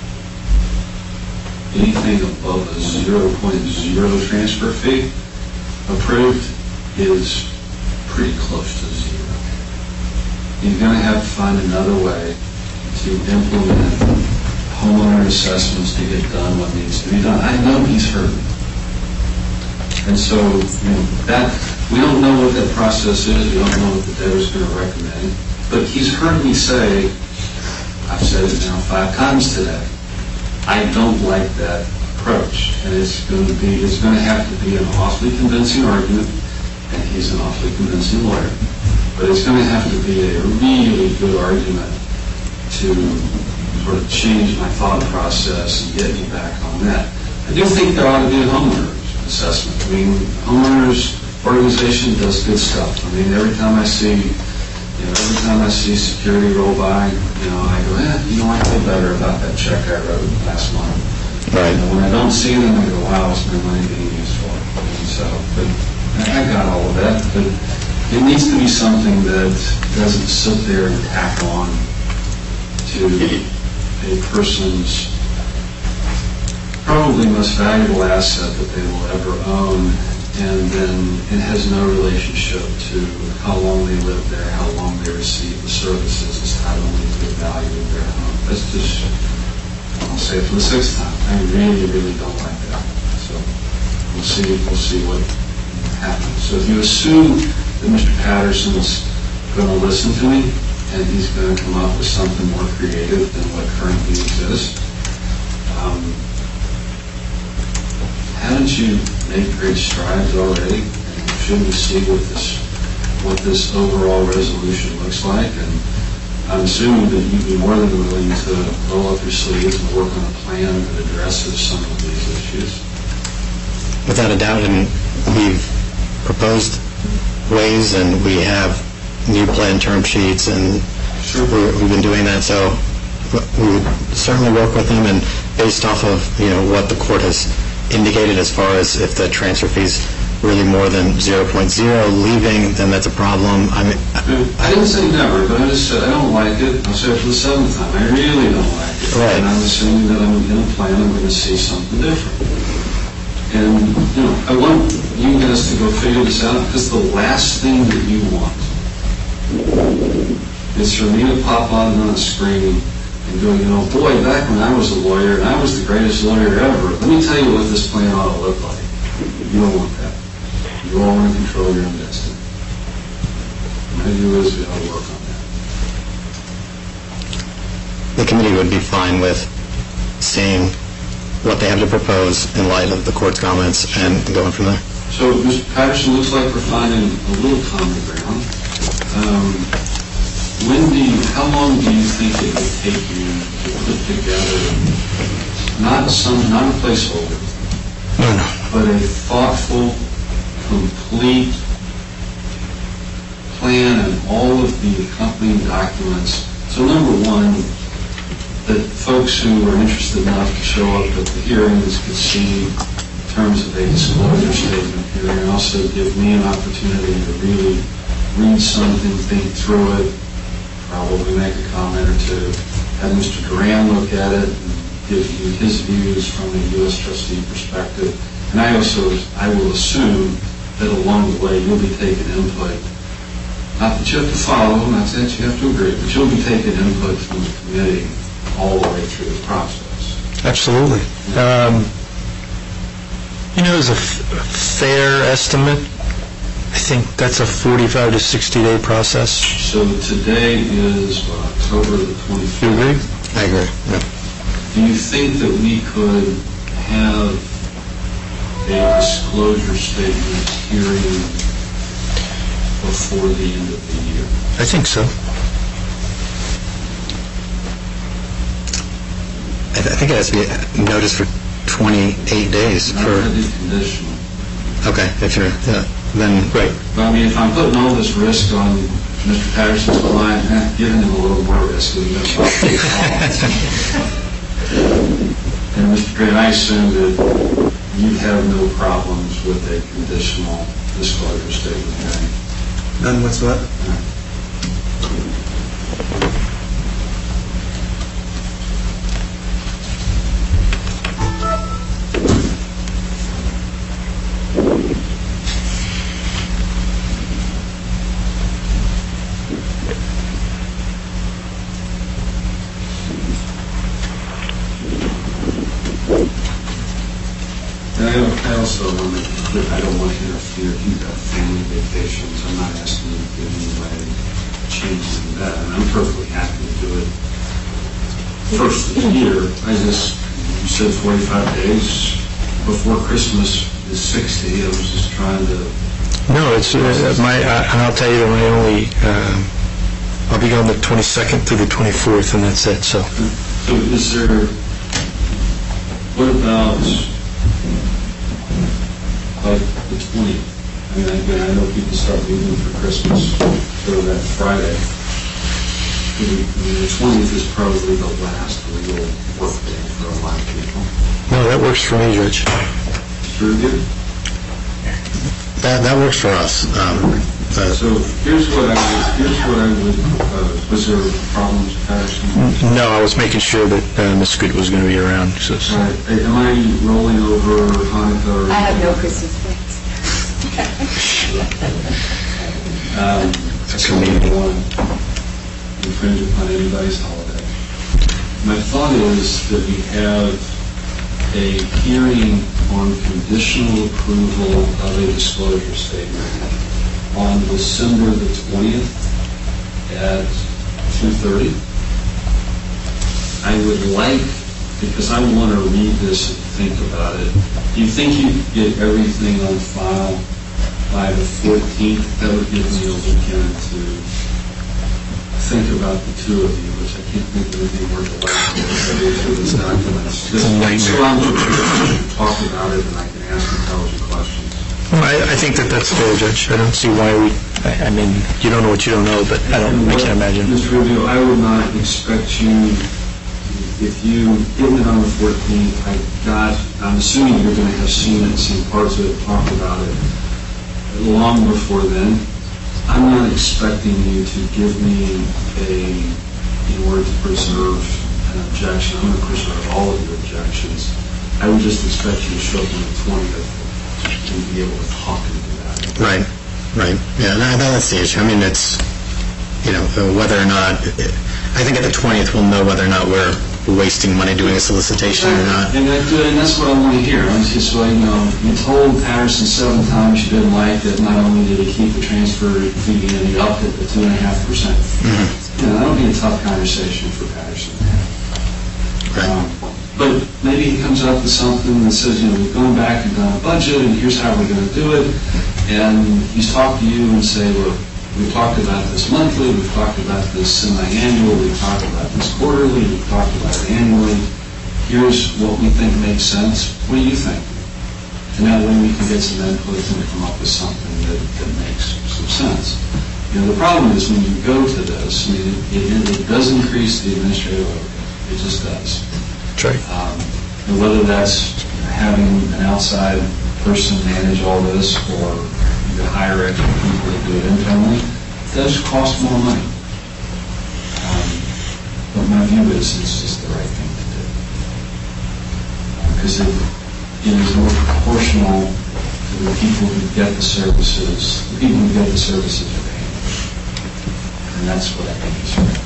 anything above a zero point zero transfer fee approved is pretty close to zero. You're going to have to find another way to implement homeowner assessments to get done what needs to be done. I know he's heard me. And so, you know, that, we don't know what that process is, we don't know what the debtor's going to recommend, but he's heard me say, I've said it now five times today, I don't like that approach, and it's going to be, it's going to have to be an awfully convincing argument, and he's an awfully convincing lawyer, but it's going to have to be a really good argument to sort of change my thought process and get me back on that. I do think there ought to be a homeowner assessment. I mean, homeowners organization does good stuff. I mean, every time I see, you know, every time I see security roll by, you know, I go, eh, you know, I feel better about that check I wrote last month. Right. You know, when I don't see them, I go, wow, what's my money being used for? And so, but I, I got all of that. But it needs to be something that doesn't sit there and tack on to a person's probably most valuable asset that they will ever own, and then it has no relationship to how long they live there, how long they receive the services, as tied only to the value of their home. That's just, I'll say it for the sixth time, I really, really don't like that. So we'll see, we'll see what happens. So if you assume that Mister Patterson's going to listen to me, and he's going to come up with something more creative than what currently exists, um, haven't you made great strides already? And shouldn't we see what this what this overall resolution looks like? And I'm assuming that you'd be more than willing to roll up your sleeves and work on a plan that addresses some of these issues. Without a doubt, and we've proposed ways, and we have new plan term sheets, and Sure. we're, we've been doing that. So we would certainly work with them, and based off of you know what the court has indicated as far as if the transfer fee's really more than zero point zero leaving, then that's a problem. I mean, I didn't say never, but I just said I don't like it. I'll say it for the seventh time. I really don't like it. Right. And I'm assuming that I'm in a plan I'm going to see something different. And, you know, I want you guys to go figure this out, because the last thing that you want is for me to pop on on a screen and go, you know, boy, back when I was a lawyer and I was the greatest lawyer ever, let me tell you what this plan ought to look like. You don't want that. You all want to control your own destiny. My view is we ought to work on that. the committee would be fine with seeing what they have to propose in light of the court's comments and going from there. So, Mister Patterson, looks like we're finding a little common ground. Um, when do you, how long do you think it would take you to put together, not some, not a placeholder, No, no. but a thoughtful, complete plan and all of the accompanying documents? So, number one, that folks who are interested enough to show up at the hearings could see in terms of a disclosure statement here, and also give me an opportunity to really read something, think through it, probably make a comment or two, have Mister Duran look at it and give you his views from a U S trustee perspective. And I also, I will assume that along the way you'll be taking input, not that you have to follow, not that you have to agree, but you'll be taking input from the committee all the way through the process. Absolutely. Um, you know, as a f- fair estimate, I think that's a forty-five to sixty day process. So today is what, October the twenty-fifth. You agree? I agree. Yeah. Do you think that we could have a disclosure statement hearing before the end of the year? I think so. I, th- I think it has to be noticed for twenty-eight days. Not For going to do conditional. okay, if you're yeah, then Right. But I mean, if I'm putting all this risk on Mister Patterson's client, eh, giving him a little more risk than that's probably And Mister Grant, I assume that you have no problems with a conditional disclosure statement hearing. None whatsoever. also want to make it clear, I don't want to interfere. If you've got family vacations, I'm not asking you to give anybody changes in that. And I'm perfectly happy to do it first of the year. I just, you said forty-five days before Christmas is sixty. I was just trying to... No, it's, uh, my, uh, I'll tell you that my only, um, I'll be gone the twenty-second through the twenty-fourth, and that's it, so. So is there, what about, like, the twentieth? I mean, again, I know people start leaving for Christmas for that Friday. I mean, the twentieth is probably the last real work day for a lot of people. No, that works for me, Judge. Sure do. That, that works for us. Um, uh, So here's what I would, here's what I would propose. Was there problems, Patterson? No, I was making sure that uh, Miz Good was going to be around, so. so- All right. Am I rolling over Hanukkah? Or I have no Christmas plans. Um, That's so I amazing. don't want to infringe upon anybody's holiday. My thought is that we have a hearing on conditional approval of a disclosure statement on December the twentieth at two thirty. I would like, because I want to read this and think about it, do you think you could get everything on file by the fourteenth? That would give me a weekend to think about the two of you, which I can't think of anything worth a lot for these documents. Just so I'm prepared to talk about it and I can ask intelligent questions. Well, I, I think that that's fair, Judge. I don't see why we, I, I mean, you don't know what you don't know, but I don't, I can't imagine. Mister Rubio, I would not expect you, if you get it on the fourteenth, I got, I'm assuming you're going to have seen it, seen parts of it, talked about it long before then. I'm not expecting you to give me a, in order to preserve an objection, I'm going to preserve all of your objections. I would just expect you to show up on the twentieth and be able to talk into that. Right, right. Yeah, that, that's the issue. I mean, it's, you know, uh, whether or not, I think at the twentieth we'll know whether or not we're wasting money doing a solicitation or not. And, that, and that's what I want to hear. I'm just so you know, you told Patterson seven times you didn't like it. Not only did he keep the transfer fee in, he upped it to two and a half percent. You know, that would be a tough conversation for Patterson to have. Right. Um, but maybe he comes up with something that says, you know, we've gone back and done a budget, and here's how we're going to do it. And he's talked to you and say, look, we've talked about this monthly, we've talked about this semi-annual, we've talked about this quarterly, we've talked about it annually. Here's what we think makes sense. What do you think? And that way we can get some input and come up with something that, that makes some sense. You know, the problem is when you go to this, I mean, it, it, it does increase the administrative overhead. It just does. That's right. Um, and whether that's having an outside person manage all this or you could hire extra people to do it internally, it does cost more money. Um, but my view is it's just the right thing to do. Because it, it is more proportional to the people who get the services, the people who get the services are paying. And that's what I think is right.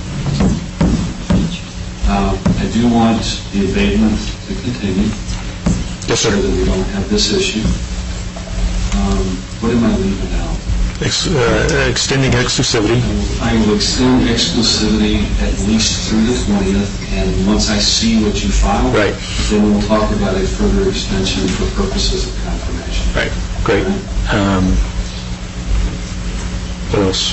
Uh, I do want the abatement to continue. Yes, sir. So that we don't have this issue. Um, what am I leaving out? Ex, uh, extending exclusivity. I will extend exclusivity at least through the twentieth, and once I see what you file, Right. then we'll talk about a further extension for purposes of confirmation. Right. Great. Um, what else?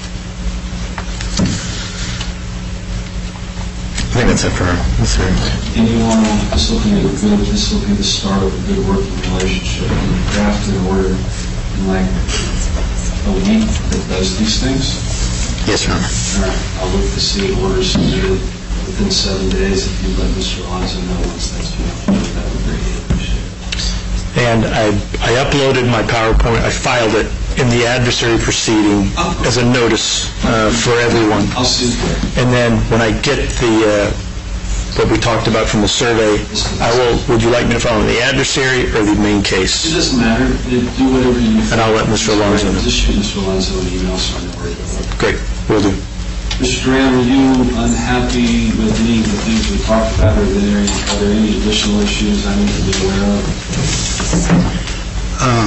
I think that's it for this hearing. And you want, this will be a good, this will be the start of a good working relationship. And draft an order in like a week that does these things. Yes, Your Honor. All right, I'll look to see orders submitted within seven days. If you let Mister Alonso know once that's been approved, that would greatly appreciate it. And I, I uploaded my PowerPoint, I filed it in the adversary proceeding as a notice uh, for everyone. I'll see you there. And then when I get the, uh, what we talked about from the survey, I will, would you like me to file in the adversary or the main It case? doesn't matter. You do whatever you think. And I'll let Mister Alonso know. Just shoot Mister Alonso an email so I know where to go. Great, will do. Mister Duran, are you unhappy with any of the things we talked about? Are there, are there any additional issues I need to be aware of? Uh,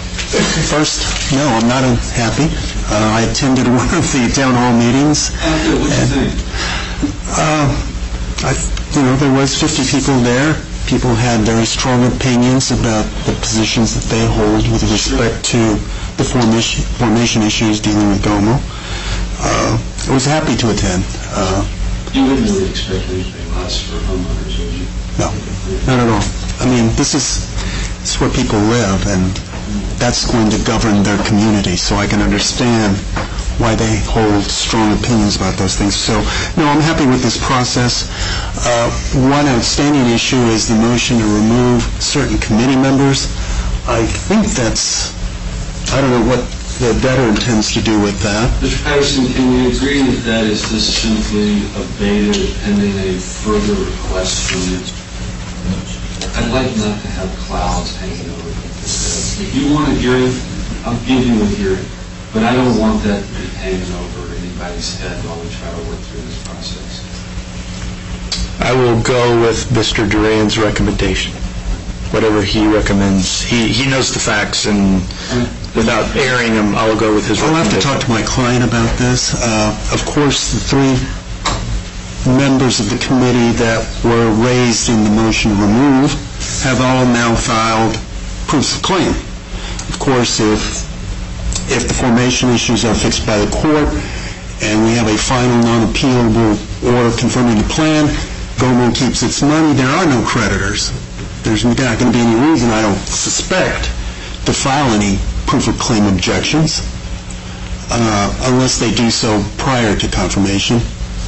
First, no, I'm not unhappy. Uh, I attended one of the town hall meetings. Uh, What do you think? Uh, I, you know, there was fifty people there. People had very strong opinions about the positions that they hold with respect to the formation, formation issues dealing with GOMO. Uh, I was happy to attend. Uh, You wouldn't really expect anything less for homeowners, would you? no, not at all. I mean, this is, this is where people live, and that's going to govern their community, so I can understand why they hold strong opinions about those things. So, no, I'm happy with this process. Uh, one outstanding issue is the motion to remove certain committee members. I think that's, I don't know what the debtor intends to do with that. Mister Patterson, can we agree that that is just simply abated pending a further request from you? I'd like not to have clouds hanging over this. If you want a hearing, I'll give you a hearing, but I don't want that to be hanging over anybody's head while we try to work through this process. I will go with Mister Duran's recommendation. Whatever he recommends. He he knows the facts, and without airing them, I'll go with his I'll have recommendation. to talk to my client about this. Uh, Of course, the three members of the committee that were raised in the motion to remove have all now filed proofs of claim. Of course, if if the formation issues are fixed by the court and we have a final non-appealable order confirming the plan, GOMO keeps its money, there are no creditors. There's not going to be any reason, I don't suspect, to file any proof of claim objections uh, unless they do so prior to confirmation.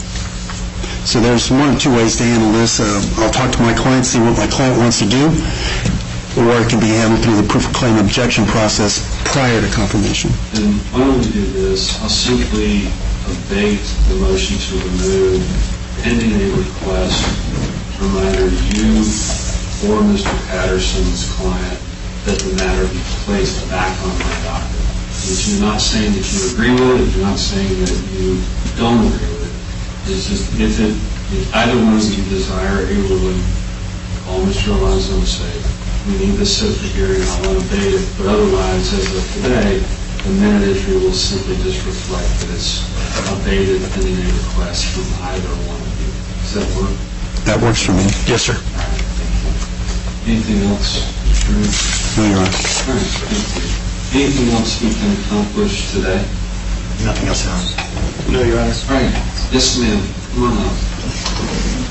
So there's one or two ways to handle this. Uh, I'll talk to my client, see what my client wants to do, or it can be handled through the proof of claim objection process prior to confirmation. And why don't we do this? I'll simply abate the motion to remove pending a request from either you or Mister Patterson's client that the matter be placed back on my docket. Which you're not saying that you agree with it, you're not saying that you don't agree with it. It's just, if it, if either one of you desire a ruling, call Mister Alonzo and say, we need this set for hearing, I want to abate it, but otherwise, as of today, the minute entry will simply just reflect that it's abated pending a request from either one of you. Does that work? That works for me. Yes, sir. All right, thank you. Anything else? No, Your Honor. All right, thank you. Anything else we can accomplish today? Nothing else, Your Honor. No, Your Honor. All right. Yes, ma'am. Come on up.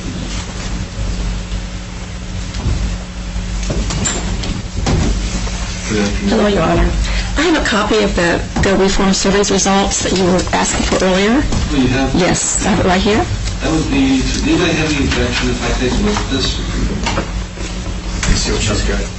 Good afternoon. Hello, Your Honor. I have a copy of the Go Reform Survey's results that you were asking for earlier. Oh, you have? Yes, I have it right here. That would be, does anybody have any objection if I take a look at this? See what she's got.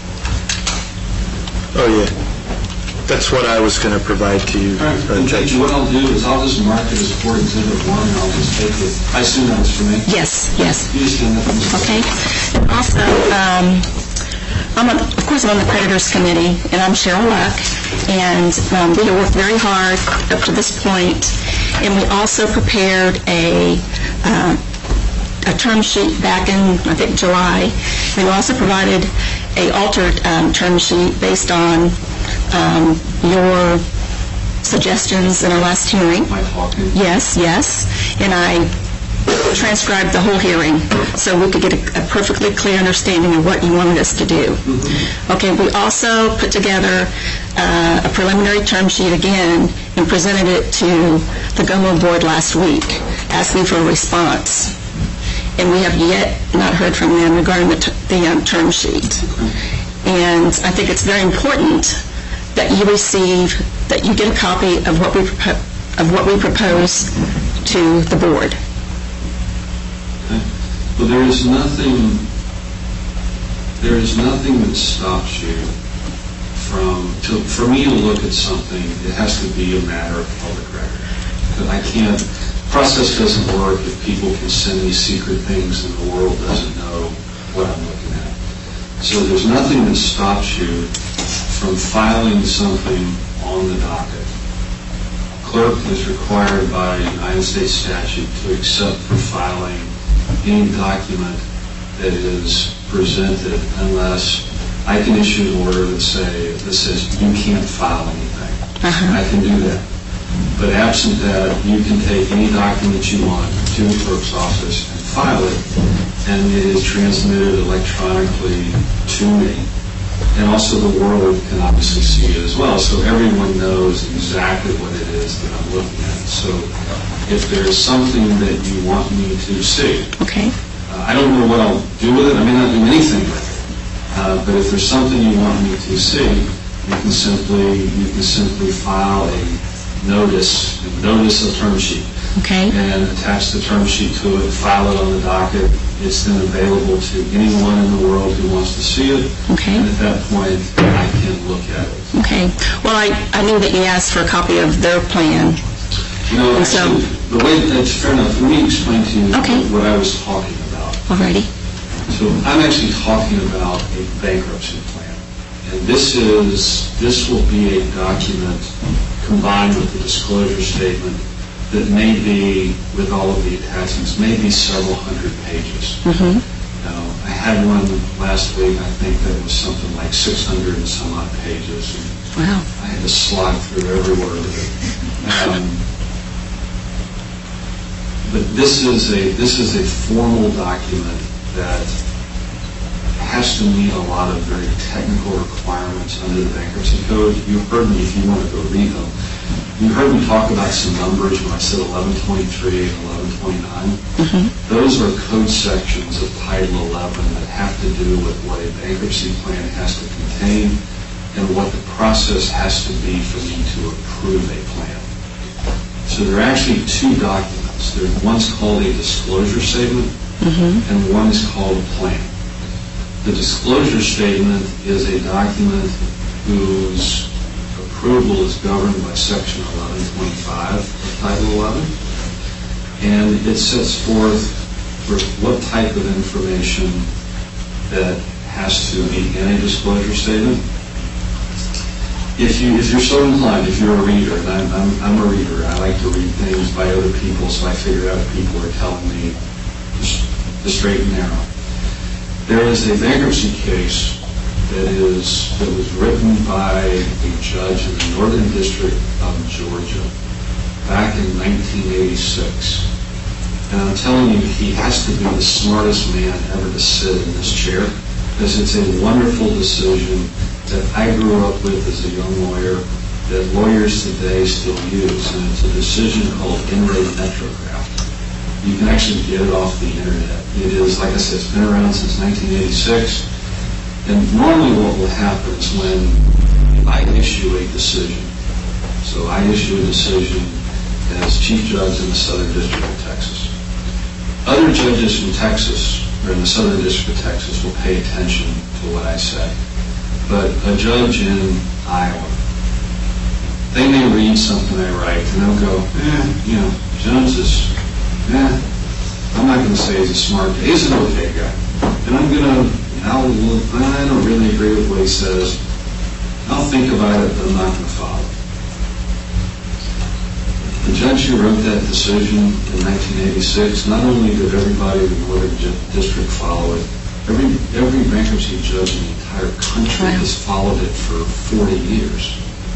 Oh, yeah. That's what I was going to provide to you, All right, uh, then, Judge. what I'll do is I'll just mark it as Court Exhibit one, and I'll just take it. I assume that was for me? Yes, yes. You just stand up and just... Okay. And also, um, I'm on, of course, I'm on the creditors committee, and I'm Cheryl Luck, and um, we have worked very hard up to this point, and we also prepared a uh, a term sheet back in, I think, July. And we also provided a altered um, term sheet based on um, your suggestions in our last hearing. Am I talking? Yes, yes. And I transcribed the whole hearing so we could get a, a perfectly clear understanding of what you wanted us to do. Mm-hmm. Okay, we also put together uh, a preliminary term sheet again and presented it to the GOMO board last week, asking for a response. And we have yet not heard from them regarding the, t- the um, term sheet. And I think it's very important that you receive, that you get a copy of what we propo- of what we propose to the board. Okay. But there is nothing, there is nothing that stops you from, to, for me to look at something, it has to be a matter of public record. Because I can't, process doesn't work if people can send me secret things and the world doesn't know what I'm looking at. So there's nothing that stops you from filing something on the docket. Clerk is required by United States statute to accept for filing any document that is presented unless I can issue an order that say that says you can't file anything. Uh-huh. I can do that. But absent that, you can take any document you want to the clerk's office and file it, and it is transmitted electronically to me. And also the world can obviously see it as well, so everyone knows exactly what it is that I'm looking at. So if there's something that you want me to see, Okay. uh, I don't know what I'll do with it. I may not do anything with it. Uh, but if there's something you want me to see, you can simply you can simply file a notice, a notice of term sheet, Okay. and attach the term sheet to it, file it on the docket. It's then available to anyone in the world who wants to see it. Okay. And at that point, I can look at it. Okay. Well, I, I knew that you asked for a copy of their plan. You know, And so- actually, the way that's fair enough. Let me explain to you Okay. what I was talking about. Alrighty. So I'm actually talking about a bankruptcy plan. And this is, this will be a document combined with the disclosure statement that may be, with all of the attachments, may be several hundred pages. Mm-hmm. Now, I had one last week, I think that was something like six hundred and some odd pages. And Wow. I had to slog through every word of it. Um, but this is a, this is a formal document that has to meet a lot of very technical requirements under the bankruptcy code. You heard me, if you want to go read them, you heard me talk about some numbers when I said eleven twenty-three and eleven twenty-nine. Mm-hmm. Those are code sections of Title eleven that have to do with what a bankruptcy plan has to contain and what the process has to be for me to approve a plan. So there are actually two documents. There, one's called a disclosure statement, Mm-hmm. and one is called a plan. The disclosure statement is a document whose approval is governed by Section eleven twenty-five of Title eleven, and it sets forth for what type of information that has to be in a disclosure statement. If you, if you're so inclined, if you're a reader, and I'm, I'm, I'm a reader, I like to read things by other people, so I figured out if people are telling me the straight and narrow. There is a bankruptcy case that is that was written by a judge in the Northern District of Georgia back in nineteen eighty-six. And I'm telling you, he has to be the smartest man ever to sit in this chair, because it's a wonderful decision that I grew up with as a young lawyer that lawyers today still use, and it's a decision called In Re Metrocraft. You can actually get it off the internet. It is, like I said, it's been around since nineteen eighty-six. And normally what will happen is when I issue a decision, so I issue a decision as Chief Judge in the Southern District of Texas. Other judges from Texas, or in the Southern District of Texas, will pay attention to what I say. But a judge in Iowa, they may read something I write and they'll go, eh, you know, Jones is, eh, I'm not going to say he's a smart guy. He's an okay guy. And I'm going to, I'll, I don't really agree with what he says. I'll think about it, but I'm not going to follow it. The judge who wrote that decision in nineteen eighty-six, not only did everybody in the Northern District follow it, every every bankruptcy judge in the entire country Wow. has followed it for forty years.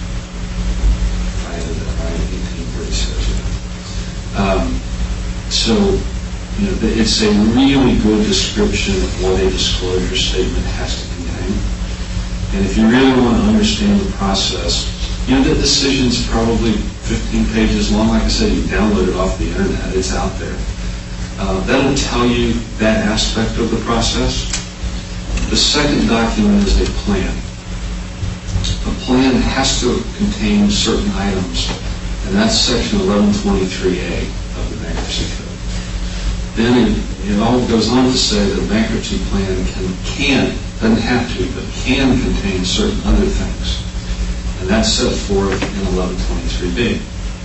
I added that right, eighteen thirty-six. Um, so, you know, it's a really good description of what a disclosure statement has to contain. And if you really want to understand the process, you know, the decision's probably fifteen pages long. Like I said, you can download it off the internet. It's out there. Uh, that'll tell you that aspect of the process. The second document is a plan. A plan has to contain certain items, and that's Section eleven twenty-three A of the Bankruptcy Code. Then it, it all goes on to say that a bankruptcy plan can, can, doesn't have to, but can contain certain other things. And that's set forth in eleven twenty-three B.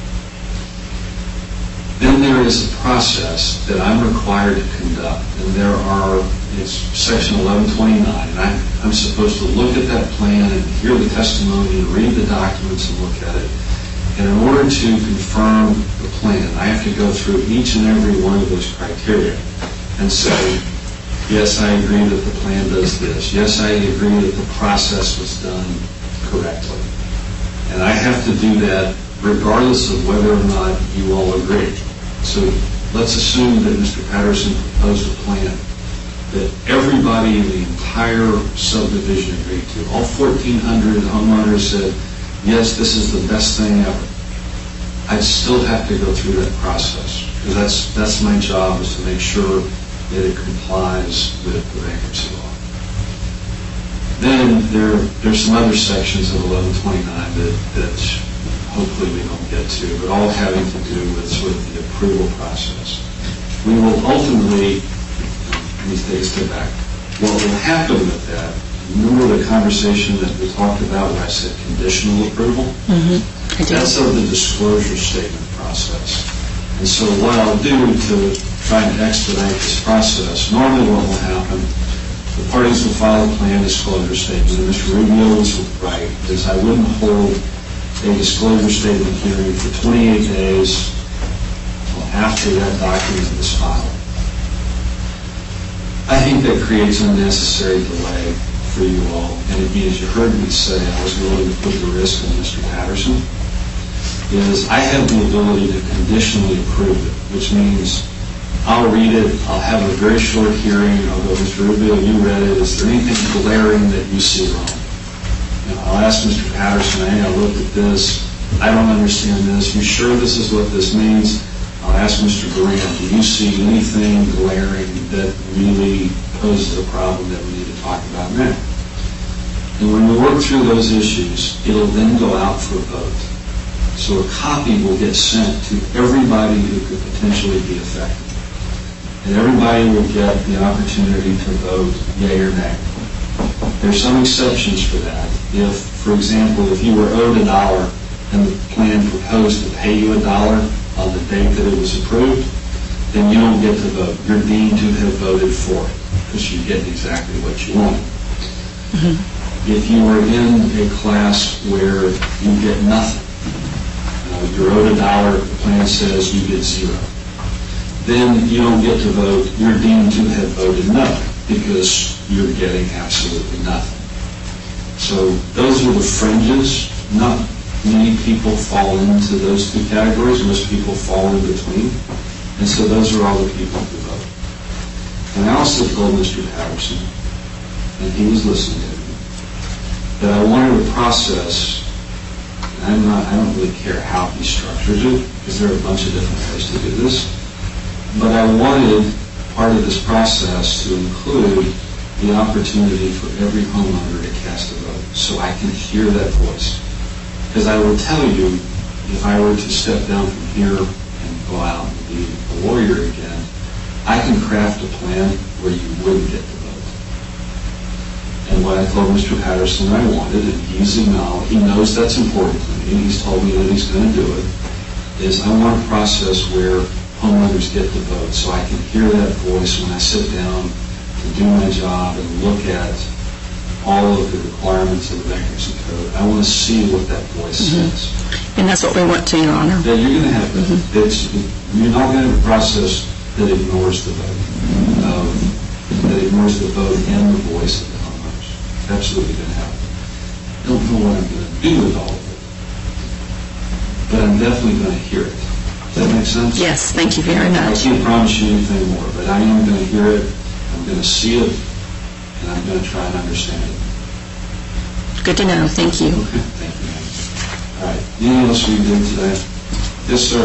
Then there is a process that I'm required to conduct, and there are, it's Section eleven twenty-nine, and I'm, I'm supposed to look at that plan and hear the testimony and read the documents and look at it. And in order to confirm the plan, I have to go through each and every one of those criteria and say, Yes, I agree that the plan does this. Yes, I agree that the process was done correctly. And I have to do that regardless of whether or not you all agree. So let's assume that Mister Patterson proposed a plan that everybody in the entire subdivision agreed to. All fourteen hundred homeowners said, yes, this is the best thing ever. I'd still have to go through that process, because that's, that's my job, is to make sure that it complies with the bankruptcy law. Then there, there's some other sections of eleven twenty-nine that, that hopefully we don't get to, but all having to do with sort of the approval process. We will ultimately, let me take a step back, what will happen with that, remember the conversation that we talked about where I said conditional approval? Mm-hmm. I do. That's of the disclosure statement process. And so what I'll do to try and expedite this process, normally what will happen, the parties will file a plan disclosure statement, and Mister Rubio was right, is I wouldn't hold a disclosure statement hearing for twenty-eight days after that document is filed. I think that creates unnecessary delay for you all, and it means you heard me say I was willing to put the risk on Mister Patterson, is I have the ability to conditionally approve it, which means I'll read it, I'll have a very short hearing, I'll go, Mister Rubio, you read it, is there anything glaring that you see wrong? You know, I'll ask Mister Patterson, hey, I looked at this, I don't understand this, you sure this is what this means? I'll ask Mister Graham, do you see anything glaring that really poses a problem that we need to talk about now? And when we work through those issues, it'll then go out for a vote. So a copy will get sent to everybody who could potentially be affected. And everybody will get the opportunity to vote yea or nay. There's some exceptions for that. If, for example, if you were owed a dollar and the plan proposed to pay you a dollar on the date that it was approved, then you don't get to vote. You're deemed to have voted for it because you get exactly what you wanted. Mm-hmm. If you are in a class where you get nothing, uh, you're owed a dollar, the plan says you get zero, then you don't get to vote. You're deemed to have voted no because you're getting absolutely nothing. So those are the fringes. Not many people fall into those two categories. Most people fall in between. And so those are all the people who vote. And I also told Mister Patterson, and he was listening to me, that I wanted a process, and I'm not, I don't really care how he structures it, because there are a bunch of different ways to do this, but I wanted part of this process to include the opportunity for every homeowner to cast a vote, so I can hear that voice. Because I will tell you, if I were to step down from here and go out and be a lawyer again, I can craft a plan where you wouldn't get the vote. And what I told Mister Patterson I wanted, and he's acknowledged, he knows that's important to me, and he's told me that he's going to do it, is I want a process where homeowners get the vote, so I can hear that voice when I sit down to do my job and look at all of the requirements of the bankruptcy code. I want to see what that voice mm-hmm. says. And that's what we want to, Your Honor. That you're going to have, mm-hmm. it's, you're not going to have a process that ignores the vote, um, that ignores the vote and the voice of the homeowners. It's absolutely going to happen. I don't know what I'm going to do with all of it, but I'm definitely going to hear it. Does that make sense? Yes, thank you very much. I can't promise you anything more, but I am going to hear it, I'm going to see it, and I'm going to try and understand it. Good to know. Thank you. Okay. Thank you, ma'am. All right. Anything else we can do today? Yes, sir.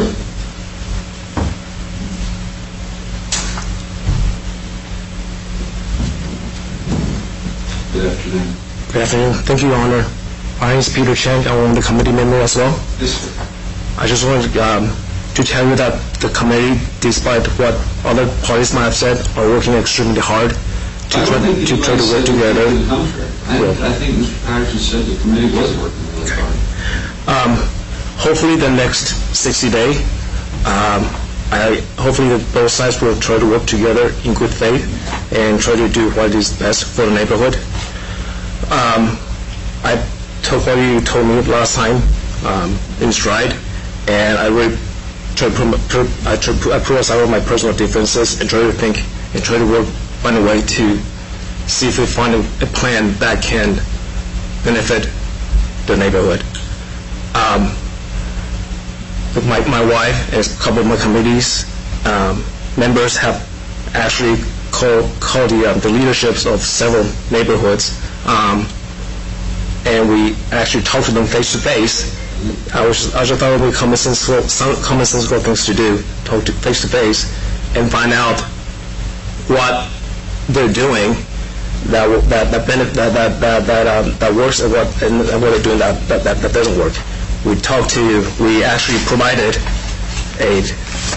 Good afternoon. Good afternoon. Thank you, Your Honor. My name is Peter Chang. I'm one of the committee member as well. Yes, sir. I just wanted um, to tell you that the committee, despite what other parties might have said, are working extremely hard to I try think to, try to work together. To the contrary. I, Well, I think Mister Patterson said the committee was working really hard. Um, hopefully, the next sixty days, um, I hopefully that both sides will try to work together in good faith and try to do what is best for the neighborhood. Um, I took what you told me last time um, in stride, and I really try to put, I try to put aside all my personal differences and try to think and try to work find a way to see if we find a, a plan that can benefit the neighborhood. Um, with my, my wife and a couple of my committees, um, members have actually called, called the, um, the leaderships of several neighborhoods, um, and we actually talked to them face to face. I was I just thought it would be common sensical, some common sensical things to do, talk to face to face, and find out what they're doing that will- that that benefit that that that that, um, that works and what and, and what they're doing that, that that that doesn't work. We talked to we actually provided a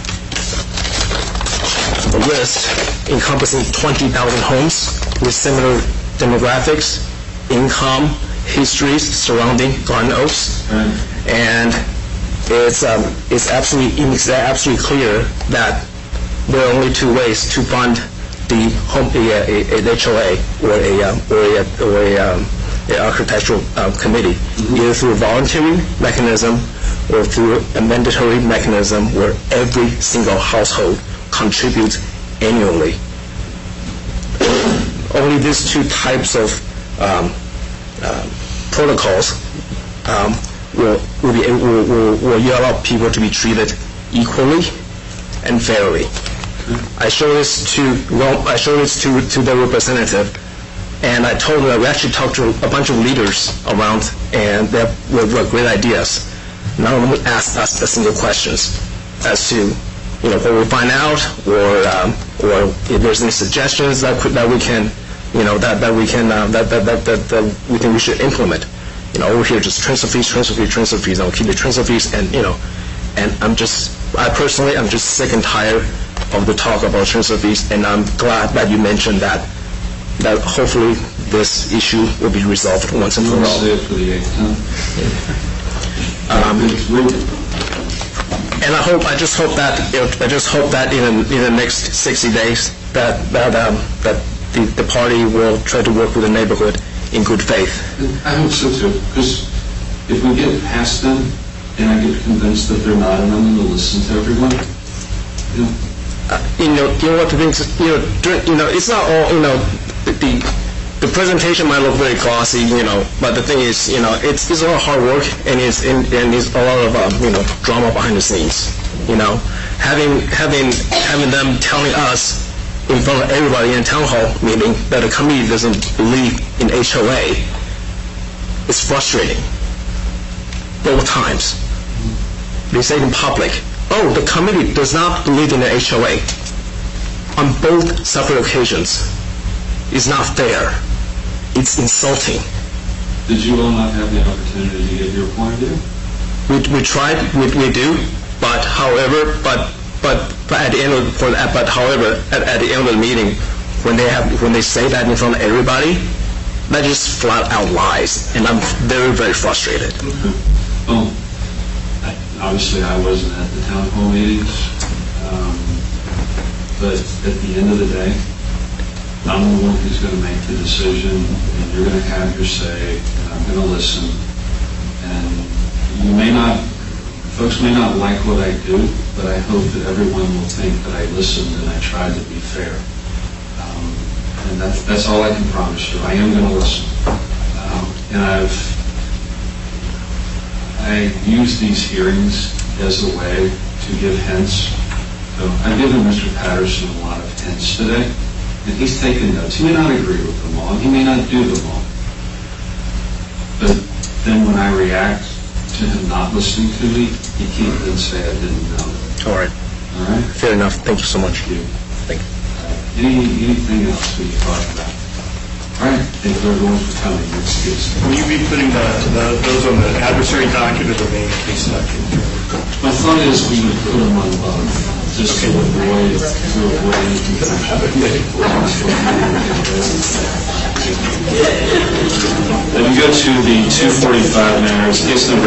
a list encompassing twenty thousand homes with similar demographics, income, histories surrounding Garden Oaks, and it's um, it's absolutely it's absolutely clear that there are only two ways to fund the home a, a, an H O A or a um, or a or a, um, a architectural um, committee, mm-hmm. either through a voluntary mechanism or through a mandatory mechanism where every single household contributes annually. Only these two types of um, uh, protocols um, will will, be, will, will will allow people to be treated equally and fairly. I showed this to well, I showed this to to the representative, and I told them that we actually talked to a bunch of leaders around, and they have were great ideas. None of them asked us a single questions as to, you know, what we find out, or um, or if there's any suggestions that could, that we can, you know, that that we can uh, that, that that that that we think we should implement. You know, over here just transfer fees, transfer fees, transfer fees. I'll keep the transfer fees, and you know, and I'm just, I personally, I'm just sick and tired of the talk about transfer fees, and I'm glad that you mentioned that, that hopefully this issue will be resolved once and for all. Say it for the eighth time. Um, and I hope, I just hope that, you know, I just hope that in, in the next sixty days, that that um, that the, the party will try to work with the neighborhood in good faith. I hope so too, because if we get past them, and I get convinced that they're not, and I'm going to listen to everyone, you know. Uh, you know, you know what the things, you know, during, you know, it's not all, you know, the, the the presentation might look very glossy, you know, but the thing is, you know, it's it's a lot of hard work, and it's and, and it's a lot of um, you know, drama behind the scenes. You know, having having having them telling us in front of everybody in a town hall meeting that the committee doesn't believe in H O A is frustrating. Both times, they say in public, oh, the committee does not believe in the H O A. On both separate occasions. It's not fair. It's insulting. Did you all not have the opportunity to give your point of view? We, we tried, we, we do, but however, but but, but at the end of for but however at, at the end of the meeting, when they have when they say that in front of everybody, that just flat out lies, and I'm very very frustrated. Well, I, obviously I wasn't at the town hall meetings, um, but at the end of the day, I'm the one who's going to make the decision, and you're going to have your say, and I'm going to listen. And you may not, folks may not like what I do, but I hope that everyone will think that I listened and I tried to be fair. Um, and that's, that's all I can promise you. I am going to listen. Um, and I've, I use these hearings as a way to give hints. So I've given Mister Patterson a lot of hints today. And he's taken notes. He may not agree with them all, and he may not do them all. But then when I react to him not listening to me, he can't then say I didn't know. All right. All right? Fair enough. Thank you so much. Thank you. Thank you. Uh, any, anything else we can talk about? All right. Thank you everyone for coming. Excuse me. Will you be putting the, the, those on the adversary document or the main case document? My thought is we would put them on both, just to avoid, to avoid any confusion. Then we go to the two forty-five matters, case number